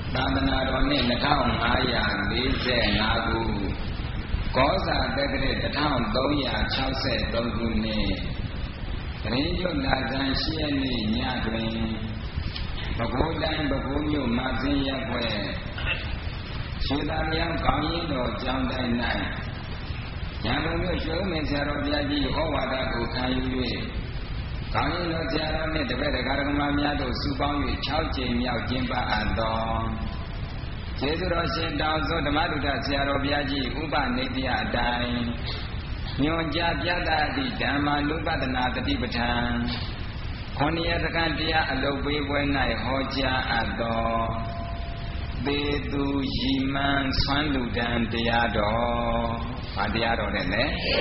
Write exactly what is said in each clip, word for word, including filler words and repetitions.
သာသနာတော်နှစ်နှစ်ထောင်ငါးရာလေးဆယ်ငါးခုကောဇာတက္ကရာတစ်ထောင်သုံးရာခြောက်ဆယ်သုံးခုနှစ်တရင်ကျွတ်လာဇန်ရှိရက်နေ့ညတွင်ပဲခူးတိုင်းပဲခူးမြို့မဆင်းရပ်ွယ်ရွှေသာမြောင်ကောင်းရင်တော်ကျောင်းတိုင်း၌ရန်ကုန်မြို့ရွှေဦးမင်းဆရာတော်ဘုရားကြီးဩဝါဒကိုခံယူ၍ကောင်းရင်တော်ဆရာတော်နှင့်တပည့်တရားဓမ္မများတို့စုပေါင်း၍ခြောက်ကြိမ်မြောက်ကျင်းပအပ်သောကျေးဇူးတော်ရှင်တောင်စွဓမ္မတုဒ္ဒဆရာတော်ဘုရားကြီးဥပနိတ္တယအတိုင်းညွန်ကြားပြသသည့်ဓမ္မာနုပဒနာတတိပဋ္ဌာန်ခொနည်းတခန့်တရားအလုပ်ပေးပွဲ၌ဟောကြားအပ်သောသေသူရည်မှန်းဆွမ်းလူတန်တရားတော်ဘာတရားတော်လဲလဲ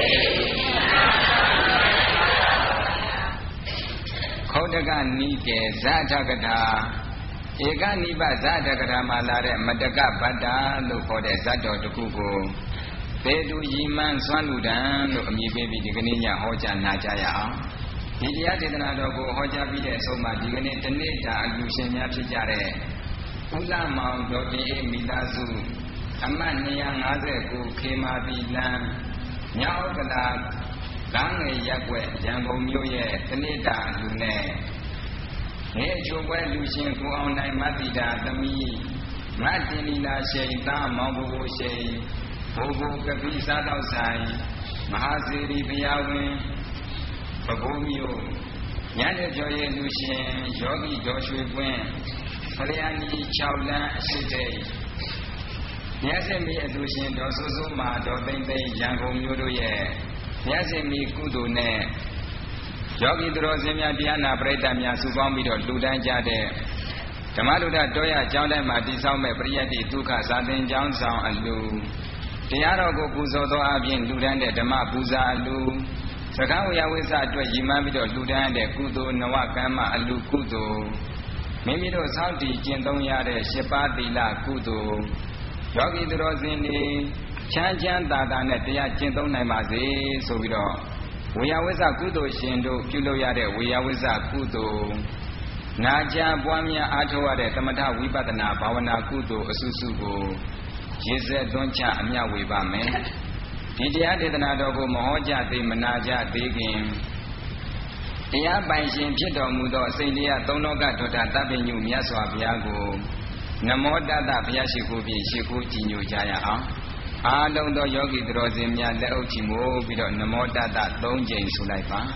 ခောတကနိကေဇာထကထာဧကနိဗ္ဗဇာတကထာမှာလာတဲ့မတကဗတ္တလို့ခေါ်တဲ့ဇတ်တော်တစ်ခုကိုသေသူရည်မှန်းဆွမ်းလူတန်လို့အမည်ပေးပြီးဒီကနေ့ညဟောကြားနာကြရအောင်ဒီတရားဒေသနာတော်ကိုဟောကြားပြီးတဲ့အဆုံးမှာဒီကနေ့တနေ့တာအလူရှင်များဖြစ်ကြတဲ့ဥလမောင်ဒေါ်တင်အေးမိသားစုအမှတ်နှစ်ရာငါးဆယ်ကိုခေမာပြည်လမ်းမြောက်ကလာကန်းငယ်ရက်ွက်ရန်ကုန်မြို့ရဲ့တနေ့တာအလူနဲ့ငယ်ချိုပွဲလူရှင်ကိုအောင်နိုင်မတ္တိတာသမီးမတ်တင်လီလာရှိန်သားမောင်ဘိုဘိုရှိန်ဘိုဘိုကပိစားတော့ဆိုင်မဟာစေရီဘုရားဝင်ပဲခူးမြို့ညနေကျော်ရဲ့လူရှင်ယောဂီဒေါ်ရွှေပွင့်ဖလျာနီ၆လမ်းအရှိတိတ်မြတ်စင်မီအလူရှင်ဒေါ်စိုးစိုးမာဒေါ်သိမ့်သိမ့်ရန်ကုန်မြို့တို့ရဲ့မြတ်စင်မီကုသိုလ်နဲ့ယောဂီသူတော်စင်များတရားနာပရိသတ်များစုပေါင်းပြီးတော့လူတန်းကြတဲ့ဓမ္မလူဒ္ဓတောရကျောင်းတိုင်းမှာတည်ဆောက်မဲ့ပရိယတ္တိဒုက္ခသာသင်ကျောင်းဆောင်အလူတရားတော်ကိုပူဇော်သောအပြင်လူတန်းတဲ့ဓမ္မပူဇာအလူစကားဝေယဝိဇ္ဇအတွက်ရည်မှန်းပြီးတော့လူတန်းတဲ့ကုသိုလ်နဝကမ္မအလူကုသိုလ်မိမိတို့စောင့်တည်ကျင့်သုံးရတဲ့ရှစ်ပါးသီလကုသိုလ်ယောဂီသူတော်စင်တွေချမ်းချမ်းသာသာနဲ့တရားကျင့်သုံးနိုင်ပါစေဆိုပြီးတော့ဝေယဝိဇ္ဇကုသိုလ်ရှင်တို့ပြုလုပ်ရတဲ့ဝေယဝိဇ္ဇကုသိုလ်နာကြားပွားများအားထုတ်ရတဲ့သမထဝိပဿနာဘာဝနာကုသိုလ်အစုစုကိုရေစက်သွန်းချအမြဝေပါမယ်ဒီတရားဒေသနာတော်ကိုမဟောကြသေးမနာကြသေးခင်တရားပိုင်ရှင်ဖြစ်တော်မူသောစိတ်တရားသုံးလောကထွဋ္ဌတပ္ပညုမြတ်စွာဘုရားကိုနမောတတဘုရားရှိခိုးပြီးရှိခိုးကြည်ညိုကြရအောင်အားလုံးသောယောဂီသူတော်စင်များလက်အုပ်ချီမိုးပြီးတော့နမောတတသုံးကြိမ်ဆိုလိုက်ပါ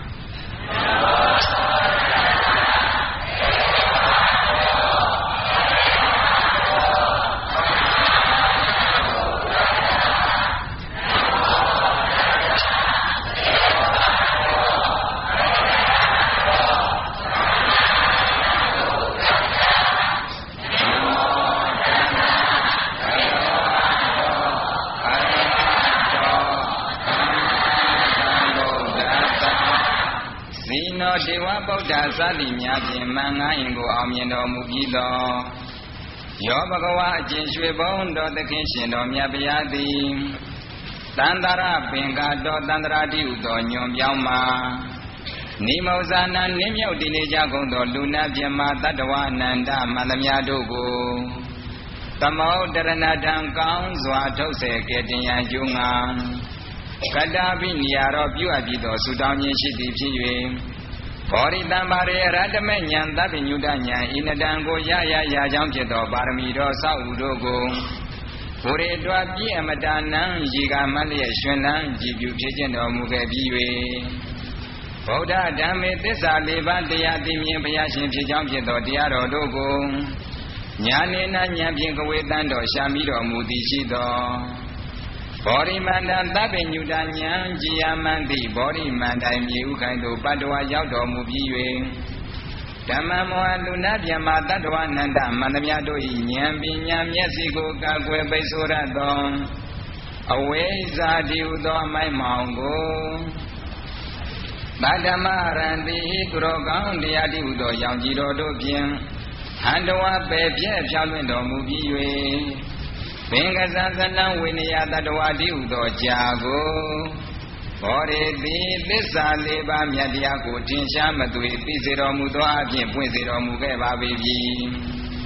ဒေဝဗုဒ္ဓသတိများဖြင့်မင်္ဂယင်ကိုအောင်မြင်တော်မူပြီးသောယောဘဂဝါအကျင့်ရွှေဘုံတော်သခင်ရှင်တော်မြတ်ဗျာသည်တန္တရပင်ကတော်တန္တရာတိဟုသောညွန်ပြောင်းမှာနိမောဇာနံနင်းမြောက်တည်နေကြကုန်သောလူနာပြမတတ္တဝအနန္တမန္တမြတို့ကိုသမௌတရဏထံကောင်းစွာထုတ်ဆဲကဲ့တင်ရန်ကျုံငါကတ္တာပိနိယာရောပြုအပ်ပြီးသောဆုတောင်းခြင်းရှိသည်ဖြစ်၍ဘောရိတံပါရေရတ္တမေဉ္ဇသဗ္ဗညုတဉ္ဇဣနတံကိုရရရကြောင်းဖြစ်သောပါရမီတော်ဆောက်ဥတို့ကိုဘုရေတွားပြည့်အမတနံရေကမလျက်ရှင်လန်းကြည်ပြုဖြစ်ခြင်းတော်မူခဲ့ပြီး၍ဗုဒ္ဓဓမ္မေသစ္စာလေးပါးတရားသိမြင်ဘုရားရှင်ဖြစ်ကြောင်းဖြစ်သောတရားတော်တို့ကိုညာနေနာဉာဏ်ဖြင့်ကဝေတန်တော်ရှာမိတော်မူသည်ရှိသောဘောရိမန္တသဗ္ဗညုတဉ္ဇကြည်ယမန္တိဘောရိမန္တိုင်မြေဥခိုင်တို့ပတ္တဝါရောက်တော်မူပြီး၍ဓမ္မမောဟလူနာပြမတတ္တဝနန္တမန္တမြတို့၏ဉာဏ်ပညာမျက်စိကိုကာကွယ်ပိတ်ဆို့ရသောအဝိဇ္ဇာတိဟုသောအမိုက်မောင်ကိုသတ္တမရန္တိသူတော်ကောင်းတရားတိဟုသောရောင်ကြီးတော်တို့ဖြင့်ဟန္တဝပယ်ပြည့်ဖြောင်းလွင့်တော်မူပြီး၍ဘင်္ဂဇံသနံဝိနယတတ္တဝတိဟုသောကြာကိုဘောရေတိသစ္စာလေးပါးမြတ်တရားကိုထင်ရှားမသွေသိစေတော်မူသောအပြင်ပွင့်စေတော်မူခဲ့ပါပေပြီ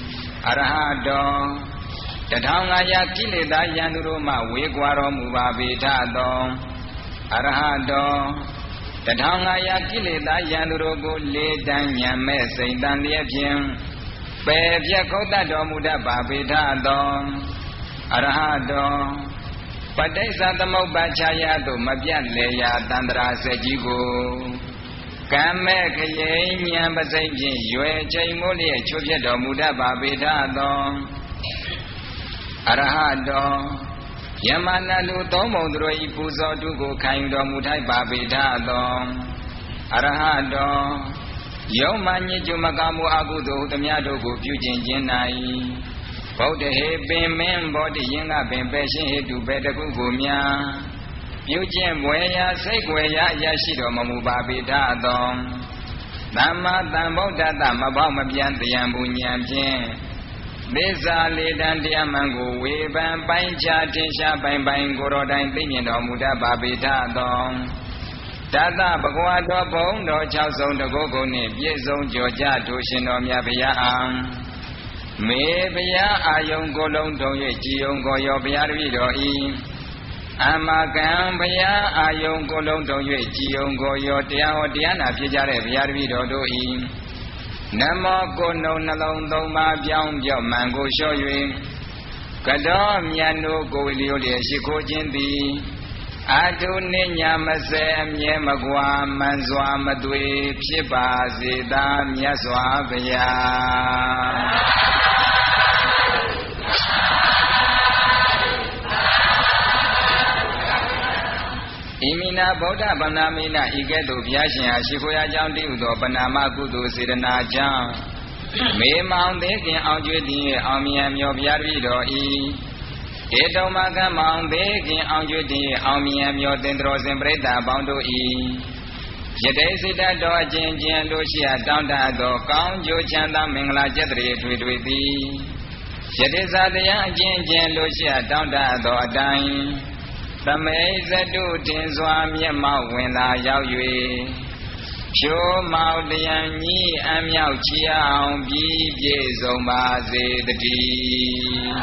အရဟတောတထောင်ငါးရာကိလေသာယန္တုတို့မှဝေကွာတော်မူပါပေထသောအရဟတောတထောင်ငါးရာကိလေသာယန္တုတို့ကိုလေးတန်းညံမဲ့စိတ်တန်လျက်ဖြင့်ပယ်ပြတ်ခုတ်တတ်တော်မူတတ်ပါပေထသောအရဟတောပဋိစ္စသမုပ္ပါချာယသို့မပြတ်လေရာတန္တရာစက်ကြီးကိုကံမဲ့ခရိဉာဏ်ပစိမ့်ဖြင့်ရွယ်ချိန်မိုးလျက်ချွတ်ပြတ်တော်မူတတ်ပါပေထသောအရဟတောယမနာလူသုံးပုံသူတို့ဤပူဇော်တုကိုခံယူတော်မူထိုက်ပါပေထသောအရဟတောယုံမှညစ်ကြမကမှုအကုသိုလ်သမျှတို့ကိုပြုကျင့်ခြင်း၌ဗုဒ္ဓဟေပင်မင်းဘောဓိယင်ကပင်ပဲရှင်းဟေတုပဲတခုကိုများပြုကျင့်ဘွယ်ရာစိတ်ွယ်ရာအရာရှိတော်မမူပါပေထသောသမ္မာသမ္ဗုဒ္ဓတ္တမပေါမပြန်တရားမူဉာဏ်ဖြင့်သစ္စာလေးတန်တရားမှန်ကိုဝေဖန်ပိုင်းခြားထင်ရှားပိုင်ပိုင်ကိုယ်တော်တိုင်သိမြင်တော်မူတတ်ပါပေထသောတတဘဂဝါတော်ဘုံတော်၆ဆုံးတကုတ်ကုန်နှင့်ပြည့်စုံကြော်ကြထိုရှင်တော်မြတ်ဘုရားအောင်မေဘုရားအာယုံကိုလုံးထုံ၍ကြည်ယုံကိုရောဘုရားတပည့်တော်ဤအမကံဘုရားအာယုံကိုလုံးထုံ၍ကြည်ယုံကိုရောတရားဟောတရားနာဖြစ်ကြတဲ့ဘုရားတပည့်တော်တို့ဤနမောကိုနှုံနှလုံးသုံးပါးပြောင်းပြော့မှန်ကိုလျှော့၍ကတော်မြတ်တို့ကိုလျော့လျက်ရှိခိုးခြင်းသည်အာထုနိညာမစဲအမြဲမကွာမှန်စွာမသွေဖြစ်ပါစေသာမြတ်စွာဘုရားဣမိနာဗုဒ္ဓဗန္နာမိနာဤကဲ့သို့ဘုရားရှင်ဟာရှိခိုးရာကြောင့်တည်ဟုသောပဏာမကုသိုလ်စေတနာကြောင့်မေမောင်သေးခင်အောင်ကျွေးတည်အောင်မြတ်မြော်ဘုရားတပည့်တော်ဤဧတုံမကမောင်သေးခင်အောင်ကျွေးတည်အောင်မြတ်မြော်သင်္တော်စင်ပရိသတ်ပေါင်းတို့ဤယတိစိတ္တတော်အချင်းချင်းတို့ရှိရာတောင်းတသောကောင်းကျိုးချမ်းသာမင်္ဂလာကျက်တရေထွေထွေသည်ယတိဇာတရားအချင်းချင်းတို့ရှိရာတောင်းတသောအတိုင်းသမေဇတုတင်စွာမျက်မှောက်ဝင်လာရောက်၍ဖြိုးမောက်တယံကြီးအမြောက်ချီအောင်ပြီးပြည့်စုံပါစေတည်း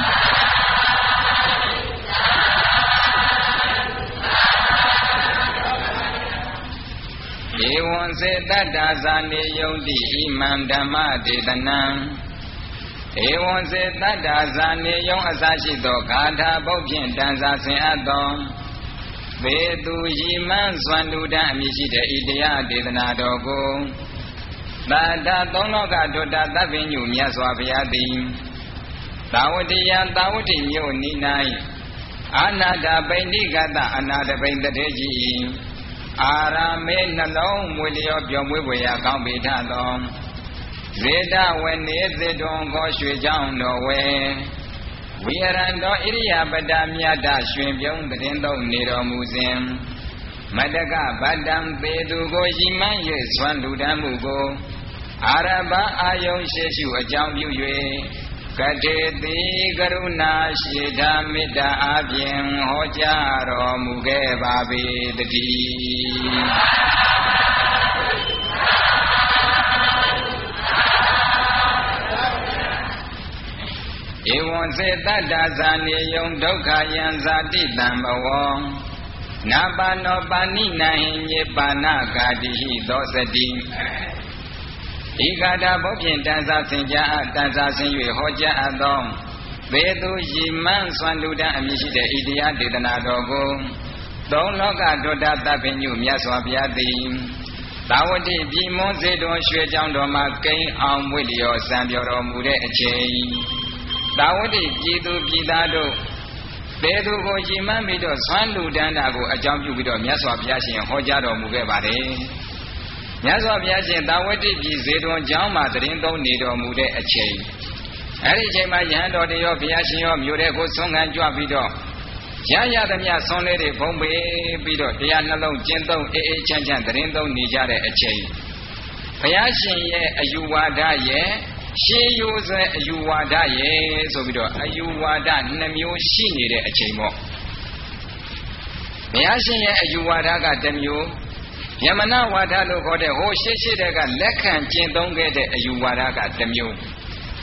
ဧဝံစေတတ္တာဇာနေယုံတိဣမံဓမ္မဒေသနံဧဝံစေတတ္တာဇာနေယုံအစရှိသောဂါထာပုဒ်ဖြင့်တန်စာဆင်အပ်သောဘေသူယီမန်းစွမ်းလူတအမည်ရှိတဲ့ဤတရားဒေသနာတော်ကိုသာတာသုံးလောကဒုတ္တသဗ္ဗညုမြတ်စွာဘုရားသည်သာဝတိယသာဝတိမြို့နိ၌အာနာတာပိဏိကတအနာတပိန်တတေကြီးအာရမေနှလုံးမွေလျောပြောင်းမွေးပွေရာကောင်းပေထသောဇေတဝနေသေတွန်ခေါ်ရွှေချောင်းတော်ဝဲဝိရဏတော်ဣရိယာပတ္တမြတ်တရွှင်ပြုံးတည်သုံးနေတော်မူစဉ်မတ္တကဗတ္တံပေသူကိုရည်မှန်း၍ဆွမ်းလူတမ်းမှုကိုအာရဘအာယုံရှိရှုအကြောင်းပြု၍ကတေတိကရုဏာရှိတာမေတ္တာအပြင်ဟောကြားတော်မူခဲ့ပါပေတည်းဧဝံစေတတ္တာဇာနေယုံဒုက္ခယံဇာတိတံဘဝံနာပါနောပါဏိနဟိညေပါဏကာတိဟိသောစတိဤကာတာဘုဖြင့်တန်စာဆင်ကြားအတန်စာဆင်၍ဟောကြားအပ်သောဘေသူယီမန်းစွမ်းလူတန်းအမည်ရှိတဲ့ဤတရားဒေသနာတော်ကိုသုံးလောကဒုတ္တသဗ္ဗညုမြတ်စွာဘုရားသည်သာဝတိပြည်မွန်းစေတော်ရွှေကျောင်းတော်မှာကိန်းအောင်မွေလျော်စံပြောတော်မူတဲ့အချိန်သာဝတိပြည်သူပြည်သားတို့ဘေသူကိုယီမန်းပြီးတော့ဆွမ်းလူတန်းတာကိုအကြောင်းပြုပြီးတော့မြတ်စွာဘုရားရှင်ဟောကြားတော်မူခဲ့ပါတယ်မြတ်စွာဘုရားရှင်သာဝတိပြည်ဇေတဝန်ကျောင်းမှာတရင်သုံးနေတော်မူတဲ့အချိန်အဲဒီအချိန်မှာယဟန်တော်တွေရောဘုရားရှင်ရောမြို့တဲ့ကိုဆွမ်းခံကြွပြီးတော့ရရသမျှဆွမ်းလေးတွေဘုံပေးပြီးတော့တရားနှလုံးကျင့်သုံးအေးအေးချမ်းချမ်းတရင်သုံးနေကြတဲ့အချိန်ဘုရားရှင်ရဲ့အယူဝါဒရဲ့ရှေးရိုးစွဲအယူဝါဒရဲ့ဆိုပြီးတော့အယူဝါဒနှမျိုးရှိနေတဲ့အချိန်ပေါ့ဘုရားရှင်ရဲ့အယူဝါဒကတစ်မျိုးယမနာဝါဒလို့ခေါ်တဲ့ဟိုရှေးရှေးတဲ့ကလက်ခံကျင့်သုံးခဲ့တဲ့အယူဝါဒကတစ်မျိုး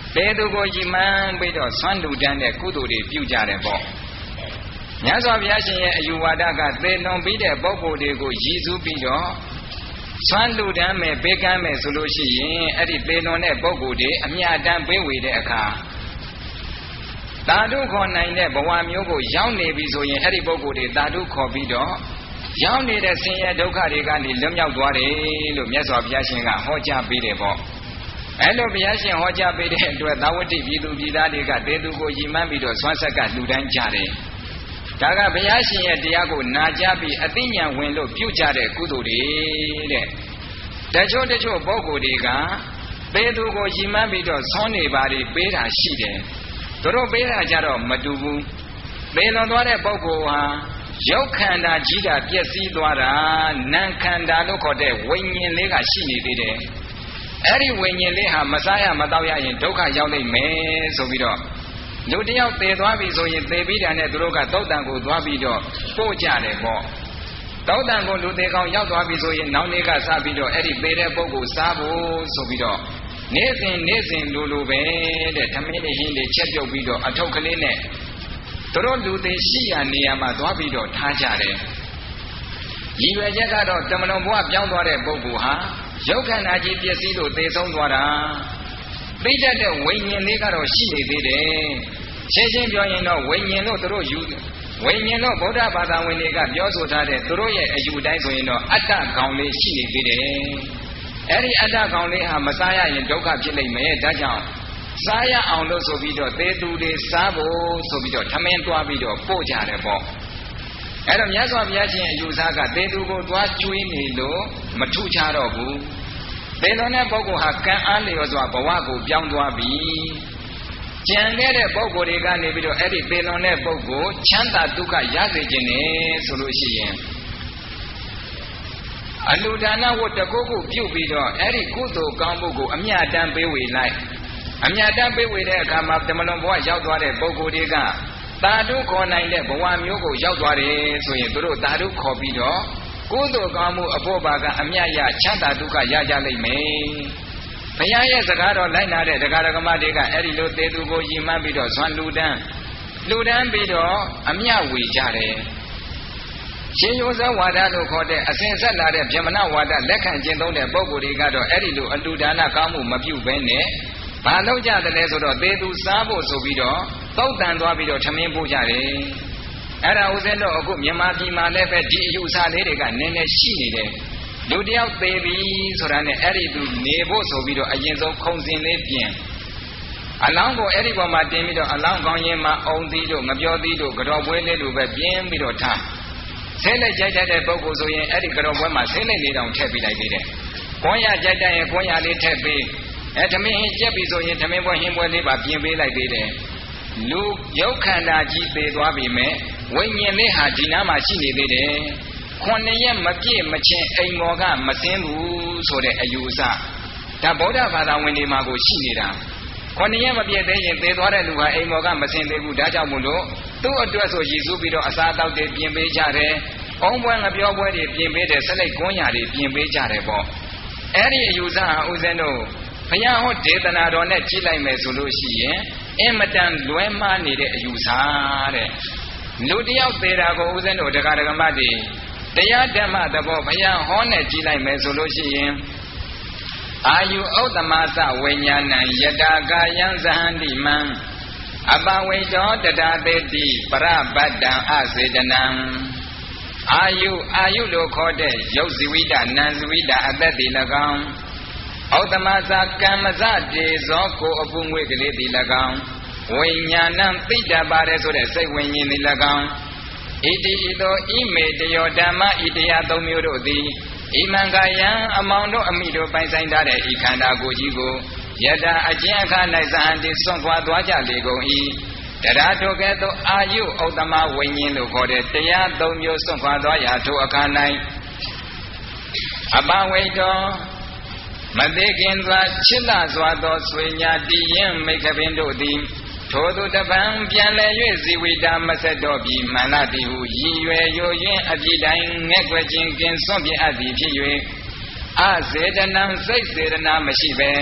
ပေသူကိုယီမှန်းပြီးတော့ဆွမ်းလူတန်းတဲ့ကုသိုလ်တွေပြုကြတယ်ပေါ့မြတ်စွာဘုရားရှင်ရဲ့အယူဝါဒကသေလွန်ပြီးတဲ့ပုဂ္ဂိုလ်တွေကိုရည်စူးပြီးတော့ဆွမ်းလူတန်းမယ်ပေးကမ်းမယ်ဆိုလို့ရှိရင်အဲ့ဒီသေလွန်တဲ့ပုဂ္ဂိုလ်တွေအမြတ်တမ်းပေးဝေတဲ့အခါသာဓုခေါ်နိုင်တဲ့ဘဝမျိုးကိုရောက်နေပြီဆိုရင်အဲ့ဒီပုဂ္ဂိုလ်တွေသာဓုခေါ်ပြီးတော့ရောက်နေတဲ့ဆင်းရဲဒုက္ခတွေကနေလွတ်မြောက်သွားတယ်လို့မြတ်စွာဘုရားရှင်ကဟောကြားပေးတယ်ပေါ့အဲ့လိုဘုရားရှင်ဟောကြားပေးတဲ့အတွက်သာဝတိပြည်သူပြည်သားတွေကတေသူကိုယီမှန်းပြီးတော့ဆွမ်းဆက်ကလှူဒန်းကြတယ်ဒါကဘုရားရှင်ရဲ့တရားကိုနာကြားပြီးအသိဉာဏ်ဝင်လို့ပြုကြတဲ့ကုသိုလ်တွေတဲ့တချို့တချို့ပုဂ္ဂိုလ်တွေကတေသူကိုယီမှန်းပြီးတော့ဆွမ်းနေပါလိပေးတာရှိတယ်သူတို့ပေးတာကြတော့မတူဘူးသေလွန်သွားတဲ့ပုဂ္ဂိုလ်ဟာရုပ်ခန္ဓာကြီးတာပျက်စီးသွားတာနာမ်ခန္ဓာလို့ခေါ်တဲ့ဝိညာဉ်လေးကရှိနေသေးတယ်အဲ့ဒီဝိညာဉ်လေးဟာမစားရမတော့ရရင်ဒုက္ခရောက်နိုင်မယ်ဆိုပြီးတော့လူတယောက်သေသွားပြီဆိုရင်သေပြီးတာနဲ့သူတို့ကသုတ်တန်ကိုသွားပြီးတော့ပို့ကြတယ်ပေါ့သုတ်တန်ကိုလူသေးကောင်ရောက်သွားပြီဆိုရင်နောက်နေ့ကစပြီးတော့အဲ့ဒီသေတဲ့ပုဂ္ဂိုလ်စားဖို့ဆိုပြီးတော့နေ့စဉ်နေ့စဉ်လူလူပဲတဲ့ဓမင်းတွေဟင်းတွေချက်ပြုတ်ပြီးတော့အထုပ်ကလေးနဲ့သူတို့လူသေးရှိရနေရာမှာသွားပြီးတော့ထားကြတယ်ရည်ရွယ်ချက်ကတော့တမလွန်ဘဝပြောင်းသွားတဲ့ပုဂ္ဂိုလ်ဟာရုပ်ခန္ဓာကြီးပျက်စီးလို့သေဆုံးသွားတာသိတတ်တဲ့ဝိညာဉ်လေးကတော့ရှိနေသေးတယ်ရှင်းရှင်းပြောရင်တော့ဝိညာဉ်လို့သူတို့ယူဝိညာဉ်လို့ဗုဒ္ဓဘာသာဝင်တွေကပြောဆိုထားတဲ့သူတို့ရဲ့အယူတိုင်းဆိုရင်တော့အတ္တကောင်လေးရှိနေသေးတယ်အဲ့ဒီအတ္တကောင်လေးဟာမစားရရင်ဒုက္ခဖြစ်လိမ့်မယ်ဒါကြောင့်စားရအောင်လို့ဆိုပြီးတော့သေသူတွေစားဖို့ဆိုပြီးတော့ထမင်းတွားပြီးတော့ပို့ကြတယ်ပေါ့အဲ့တော့မြတ်စွာဘုရားရှင်အယူဆကသေသူကိုတွားကျွေးနေလို့မထုချတော့ဘူးသေလွန်တဲ့ပုဂ္ဂိုလ်ဟာကံအားလျော်စွာဘဝကိုပြောင်းသွားပြီကြံခဲ့တဲ့ပုဂ္ဂိုလ်တွေကနေပြီးတော့အဲ့ဒီသေလွန်တဲ့ပုဂ္ဂိုလ်ချမ်းသာဒုက္ခရစေခြင်းနဲ့ဆိုလို့ရှိရင်အလူဒါနဝတ္တကုကုပြုတ်ပြီးတော့အဲ့ဒီကုသိုလ်ကောင်းမှုကိုအမြတ်တမ်းပေးဝေလိုက်အမြတ်တမ်းပေးဝေတဲ့အခါမှာတမလွန်ဘဝရောက်သွားတဲ့ပုဂ္ဂိုလ်တွေကသာဓုခေါ်နိုင်တဲ့ဘဝမျိုးကိုရောက်သွားတယ်ဆိုရင်သူတို့သာဓုခေါ်ပြီးတော့ကုသိုလ်ကောင်းမှုအဖို့ပါကအမြတ်ရချမ်းသာဒုက္ခရကြလိမ့်မယ်ဘုရားရဲ့စကားတော်လိုက်နာတဲ့တရားဓမ္မတွေကအဲ့ဒီလိုသေသူကိုယီမှန်းပြီးတော့ဇွမ်းလူတန်းလူတန်းပြီးတော့အမြတ်ဝေကြတယ်ရှင်ယောဇဝါဒလို့ခေါ်တဲ့အစဉ်ဆက်လာတဲ့ဗြဟ္မဏဝါဒလက်ခံကျင့်သုံးတဲ့ပုဂ္ဂိုလ်တွေကတော့အဲ့ဒီလိုအလူဒါနကောင်းမှုမပြုဘဲနဲ့ဘာလုပ်ကြတယ်လဲဆိုတော့သေသူစားဖို့ဆိုပြီးတော့သုတ်တန်သွားပြီးတော့ထမင်းပို့ကြတယ်အဲ့ဒါဦးဇင်းတို့အခုမြန်မာပြည်မှာလည်းပဲဒီအယူအဆလေးတွေကနည်းနည်းရှိနေတယ်လူတယောက်သေပြီဆိုတာနဲ့အဲ့ဒီသူနေဖို့ဆိုပြီးတော့အရင်ဆုံးခုံစင်လေးပြင်အလောင်းကိုအဲ့ဒီပေါ်မှာတင်ပြီးတော့အလောင်းကောင်းရင်မှာအုံသီးတို့ငပြောသီးတို့ကြော်ပွဲလေးတို့ပဲပြင်းပြီးတော့ထားဆဲလက်ကြိုက်တဲ့ပုဂ္ဂိုလ်ဆိုရင်အဲ့ဒီကြော်ပွဲမှာဆဲလက်လေးတောင်ထည့်ပေးလိုက်သေးတယ်ကွန်ရကြိုက်တဲ့ရင်ကွန်ရလေးထည့်ပေးအဲဓမင်းဟင်းကြက်ပြီဆိုရင်ဓမင်းပွဲဟင်းပွဲလေးပါပြင်ပေးလိုက်သေးတယ်လူရုပ်ခန္ဓာကြီးသေသွားပြီမဲ့ဝိညာဉ်လေးဟာဒီနားမှာရှိနေသေးတယ်ခုနှစ်ရက်မပြည့်မချင်းအိမ်မော်ကမစင်းဘူးဆိုတဲ့အယူအဆဒါဗုဒ္ဓဘာသာဝင်တွေမှာကိုရှိနေတာခုနှစ်ရက်မပြည့်သေးရင်သေသွားတဲ့လူဟာအိမ်မော်ကမစင်းသေးဘူးဒါကြောင့်မို့လို့သူ့အတွက်ဆိုရည်စူးပြီးတော့အစာတောက်တွေပြင်ပေးကြတယ်။အုံပွဲငပြောပွဲတွေပြင်ပေးတယ်ဆက်လိုက်ကွန်းရာတွေပြင်ပေးကြတယ်ပေါ့အဲ့ဒီအယူဆဟာဦးဇင်းတို့ဘုရားဟောဒေသနာတော်နဲ့ကြည့်လိုက်မယ်ဆိုလို့ရှိရင်အင်မတန်လွဲမှားနေတဲ့အယူဆတဲ့လူတယောက်သေးတာကိုဦးဇင်းတို့တရားဓမ္မတွေတရားဓမ္မသဘောဘုရားဟောနဲ့ကြည့်လိုက်မယ်ဆိုလို့ရှိရင်အာယုဥတ္တမသဝိညာဏံယတာကာယံဇဟန္တိမံအပဝိတောတတသေတိပရပတ္တံအစေတနံအာယုအာယုလို့ခေါ်တဲ့ယုတ်ဇဝိတနံဇဝိတအသက်တိ၎င်းဩတ္တမသကမ္မဇတေဇောကိုအပုငွေကလေးတိ၎င်းဝိညာဏံသိတ္တပါတယ်ဆိုတဲ့စိတ်ဝိညာဉ်တိ၎င်းဣတိဣသောဣမေတယောဓမ္မဣတရားသုံးမျိုးတို့သည်ဣမံကာယံအမောင်တို့အမိတို့ပိုင်ဆိုင်ထားတဲ့ဤခန္ဓာကိုယ်ကြီးကိုယတာအကျဉ်အခါ၌ဇဟန္တိစွန့်ခွာသွားကြလေကုန်၏တရားထိုကဲ့သို့အာယုဥတ္တမဝိညာဉ်လို့ခေါ်တဲ့တရားသုံးမျိုးစွန့်ခွာသွားရာထိုအခါ၌အပဝိတောမသိခင်စွာချစ်လာစွာသောဆွေညာတည်ရင်မိခပင်တို့သည်ထိုသူတပံပြန်လည်၍ဇီဝိတာမဆက်တော့ပြီးမန္နတိဟုရည်ရွယ်ယိုယွင်းအပြည့်တိုင်းငဲ့ွယ်ခြင်းကင်းစွန့်ပြအပ်သည်ဖြစ်၍အစေတနံစိတ်စေတနာမရှိပဲ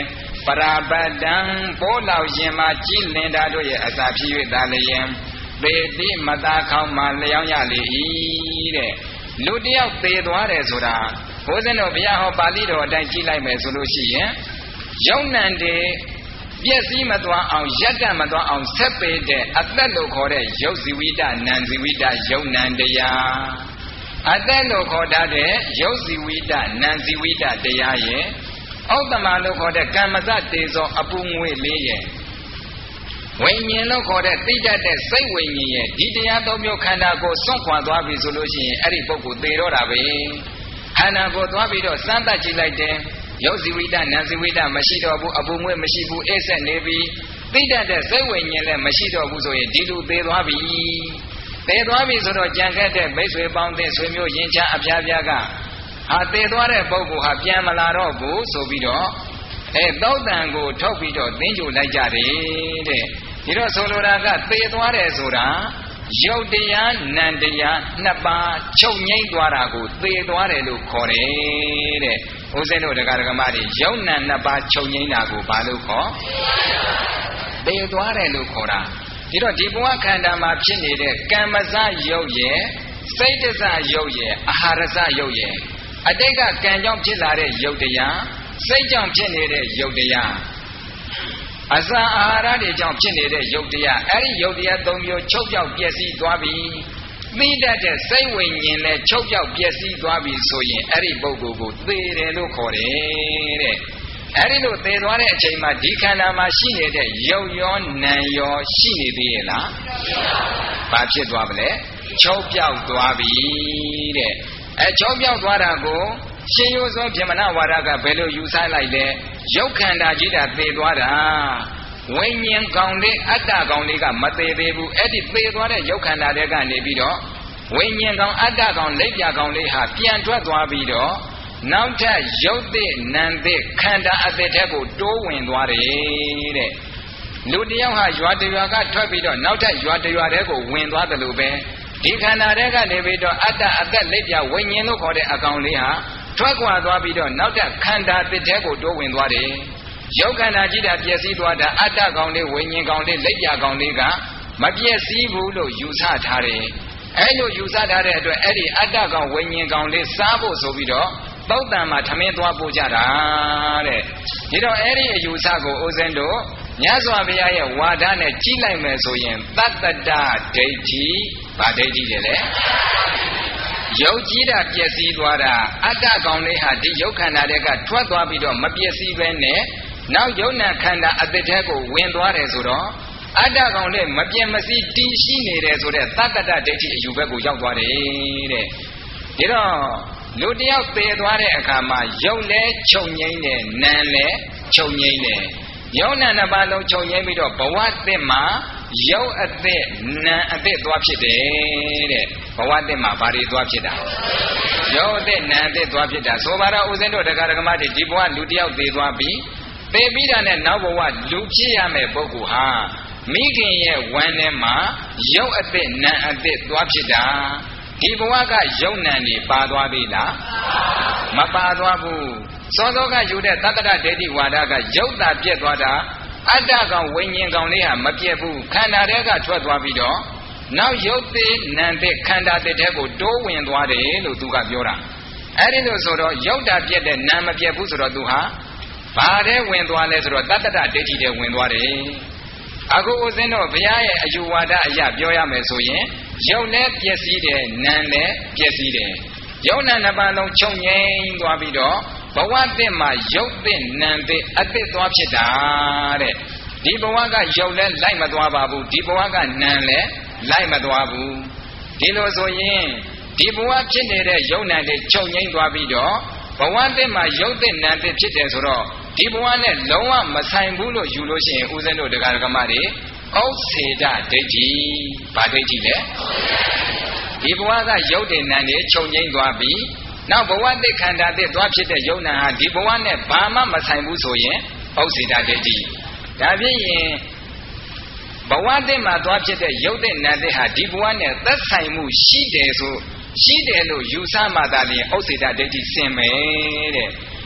ပရာပတံပိုးလောက်ရင်မှာကြည်လင်တာတို့ရဲ့အစာဖြစ်၍သာလျင်ပေတိမသာခေါင်းမှာလျောင်းရလေ၏တဲ့လူတယောက်သေသွားတယ်ဆိုတာဘုရားတော်ဘုရားဟောပါဠိတော်အတိုင်းကြည့်လိုက်မယ်ဆိုလို့ရှိရင်ယုံနံတွေပြည့်စည်မသွားအောင်ရက်တမသွားအောင်ဆက်ပေတဲ့အသက်လို့ခေါ်တဲ့ယုတ်ဇီဝိတနံဇီဝိတယုံနံတရားအသက်လို့ခေါ်တဲ့ယုတ်ဇီဝိတနံဇီဝိတတရားရဲ့ဩတ္တမလို့ခေါ်တဲ့ကမ္မဇတေဇောအပူငွေလေးရဲ့ဝိညာဉ်လို့ခေါ်တဲ့သိတတ်တဲ့စိတ်ဝိညာဉ်ရဲ့ဒီတရားသုံးမျိုးခန္ဓာကိုစွန့်ခွာသွားပြီဆိုလို့ရှိရင်အဲ့ဒီပုဂ္ဂိုလ်သေတော့တာပဲခန္ဓာကိုသွားပြီးတော့စမ်းသပ်ကြည့်လိုက်တယ်ယုတ်ဇီဝိတနံဇီဝိတမရှိတော့ဘူးအပူငွေမရှိဘူးအိပ်ဆက်နေပြီသိတတ်တဲ့စိတ်ဝိညာဉ်လည်းမရှိတော့ဘူးဆိုရင်ဒီလူသေသွားပြီသေသွားပြီဆိုတော့ကြံခဲ့တဲ့မိတ်ဆွေပေါင်းတဲ့ဆွေမျိုးယဉ်ချအဖျားဖျားကဟာသေသွားတဲ့ပုဂ္ဂိုလ်ဟာပြန်မလာတော့ဘူးဆိုပြီးတော့အဲသောတန်ကိုထုတ်ပြီးတော့သင်္ကြန်လိုက်ကြတယ်တဲ့ဒီတော့ဆိုလိုတာကသေသွားတယ်ဆိုတာယုတ်တရားနံတရားနှစ်ပါးချုပ်ငိမ့်သွားတာကိုသေသွားတယ်လို့ခေါ်တယ်တဲ့ဥစဉ်တို့တရားဓမ္မတွေယုတ်နံနှစ်ပါးချုပ်ငိမ့်တာကိုဘာလို့ခေါ်သေသွားတယ်လို့ခေါ်တာဒီတော့ဒီဘဝခန္ဓာမှာဖြစ်နေတဲ့ကမ္မဇယုတ်ရဲ့စိတ်တဇယုတ်ရဲ့အာဟာရဇယုတ်ရဲ့အတိတ်ကကံကြောင့်ဖြစ်လာတဲ့ယုတ်တရားစိတ်ကြောင့်ဖြစ်နေတဲ့ယုတ်တရားအစာအာဟာရတွေကြောင့်ဖြစ်နေတဲ့ယုတ်တရားအဲ့ဒီယုတ်တရားသုံးမျိုးချုပ်ပြောက်ပျက်စီးသွားပြီသိတတ်တဲ့စိတ်ဝိညာဉ်နဲ့ချုပ်ပြောက်ပျက်စီးသွားပြီဆိုရင်အဲ့ဒီပုဂ္ဂိုလ်ကိုသေတယ်လို့ခေါ်တယ်တဲ့အဲ့ဒီလိုသေသွားတဲ့အချိန်မှာဒီခန္ဓာမှာရှိနေတဲ့ယုတ်ရောနံရောရှိနေသေးရဲ့လားဘာဖြစ်သွားပါလဲချုပ်ပြောက်သွားပြီတဲ့အဲချုပ်ပြောက်သွားတာကိုရှင်ရိုးစွန်းပြမနာဝါဒကဘယ်လိုယူဆလိုက်လဲယုတ်ခန္ဓာကြီးတာသေသွားတာဝိညာဉ်ကောင်လေးအတ္တကောင်လေးကမသေးသေးဘူးအဲ့ဒီသေသွားတဲ့ယုတ်ခန္ဓာတွေကနေပြီးတော့ဝိညာဉ်ကောင်အတ္တကောင်လက်ပြကောင်လေးဟာပြန်ထွက်သွားပြီးတော့နောက်ထပ်ယုတ်သိနံသိခန္ဓာအသက်တဲ့ကိုတိုးဝင်သွားတယ်တဲ့လူတယောက်ဟာရွာတရွာကထွက်ပြီးတော့နောက်ထပ်ရွာတရွာတဲ့ကိုဝင်သွားတယ်လို့ပဲဒီခန္ဓာတွေကနေပြီးတော့အတ္တအသက်လက်ပြဝိညာဉ်လို့ခေါ်တဲ့အကောင်လေးဟာထွက်ခွာသွားပြီးတော့နောက်ထပ်ခန္ဓာတစ်ထဲကိုတိုးဝင်သွားတယ်။ယုတ်ခန္ဓာကြီးတာပျက်စီးသွားတာအတ္တကောင်လေးဝိညာဉ်ကောင်လေးလက်ပြကောင်လေးကမပျက်စီးဘူးလို့ယူဆထားတယ်။အဲလိုယူဆထားတဲ့အတွက်အဲ့ဒီအတ္တကောင်ဝိညာဉ်ကောင်လေးစားဖို့ဆိုပြီးတော့သုတ်တံမှာထမင်းသွားပို့ကြတာတဲ့။ဒီတော့အဲ့ဒီအယူဆကိုဥစဉ်တို့မြတ်စွာဘုရားရဲ့ဝါဒနဲ့ကြည့်လိုက်မယ်ဆိုရင်တတ္တဒဒိဋ္ဌိဗာဒိဋ္ဌိတယ်လေ။ယုတ်ကြီးတာပျက်စီးသွားတာအတ္တကောင်လေးဟာဒီယုတ်ခန္ဓာတွေကထွက်သွားပြီးတော့မပျက်စီးပဲနဲ့နောက်ယုတ်နာခန္ဓာအသက်ထဲကိုဝင်သွားတယ်ဆိုတော့အတ္တကောင်လေးမပြတ်မစည်းတည်ရှိနေတယ်ဆိုတဲ့သတ္တဒဒိဋ္ဌိအယူဘက်ကိုရောက်သွားတယ်တဲ့ဒီတော့လူတယောက်သေသွားတဲ့အခါမှာယုတ်လဲချုပ်ငိမ့်တယ်နံလဲချုပ်ငိမ့်တယ်ယုတ်နာနှစ်ပါးလုံးချုပ်ငိမ့်ပြီးတော့ဘဝသစ်မှာယုတ်အသက်နံအသက်သွားဖြစ်တယ်တဲ့ဘဝသစ်မှာဘာတွေသွားဖြစ်တာယုတ်အသက်နံအသက်သွားဖြစ်တာဆိုပါတော့ဦးဇင်းတို့တရားဓမ္မတွေဒီဘဝလူတယောက်သေသွားပြီးသေပြီးတာနဲ့နောက်ဘဝလူဖြစ်ရမယ့်ပုဂ္ဂိုလ်ဟာမိခင်ရဲ့ဝမ်းထဲမှာယုတ်အသက်နံအသက်သွားဖြစ်တာဒီဘဝကယုတ်နံနေပါသွားပြီလားမပါသွားဘူးစောစောကယူတဲ့တတ္တဒိဋ္ဌိဝါဒကယုတ်တာပြက်သွားတာအတ္တကောင်ဝိညာဉ်ကောင်လေးဟာမပြက်ဘူးခန္ဓာတွေကထွက်သွားပြီးတော့နောက်ယုတ်သေးနံသေးခန္ဓာတဲ့တဲ့ကိုတိုးဝင်သွားတယ်လို့သူကပြောတာအဲ့ဒီလိုဆိုတော့ယုတ်တာပြက်တဲ့နံမပြက်ဘူးဆိုတော့သူဟာဘာတဲ့ဝင်သွားလဲဆိုတော့တတ္တဒိဋ္ဌိတဲ့ဝင်သွားတယ်အခုဦးဇင်းတို့ဘုရားရဲ့အယူဝါဒအရပြောရမယ်ဆိုရင်ယုတ်နဲ့ပျက်စီးတယ်နံနဲ့ပျက်စီးတယ်ယုတ်နံနှစ်ပါးလုံးချုပ်ငိမ့်သွားပြီးတော့ဘဝသစ်မှာယုတ်သစ်နံသစ်အသစ်သွားဖြစ်တာတဲ့ဒီဘဝကယုတ်လဲလိုက်မသွားပါဘူးဒီဘဝကနံလဲလိုက်မသွားဘူးဒီလိုဆိုရင်ဒီဘဝဖြစ်နေတဲ့ယုတ်နံတွေချုပ်ငိမ့်သွားပြီးတော့ဘဝသစ်မှာယုတ်သစ်နံသစ်ဖြစ်တယ်ဆိုတော့ဒီဘဝနဲ့လုံးဝမဆိုင်ဘူးလို့ယူလို့ရှိရင်ဦးဇင်းတို့တရားဓမ္မတွေဩစေတဒိဋ္ဌိဗာဒိဋ္ဌိလဲဒီဘဝကယုတ်တဲ့နံတွေချုပ်ငိမ့်သွားပြီးနောက်ဘဝသစ်ခန္ဓာသစ်သွားဖြစ်တဲ့ယုတ်နံဟာဒီဘဝနဲ့ဘာမှမဆိုင်ဘူးဆိုရင်ဩစေတဒိဋ္ဌိဒါဖြစ်ရင်ဘဝသစ်မှာသွားဖြစ်တဲ့ယုတ်တဲ့နံသစ်ဟာဒီဘဝနဲ့သက်ဆိုင်မှုရှိတယ်ဆိုရှိတယ်လို့ယူဆမှသာလျှင်ဩစေတဒိဋ္ဌိဆင်မယ်တဲ့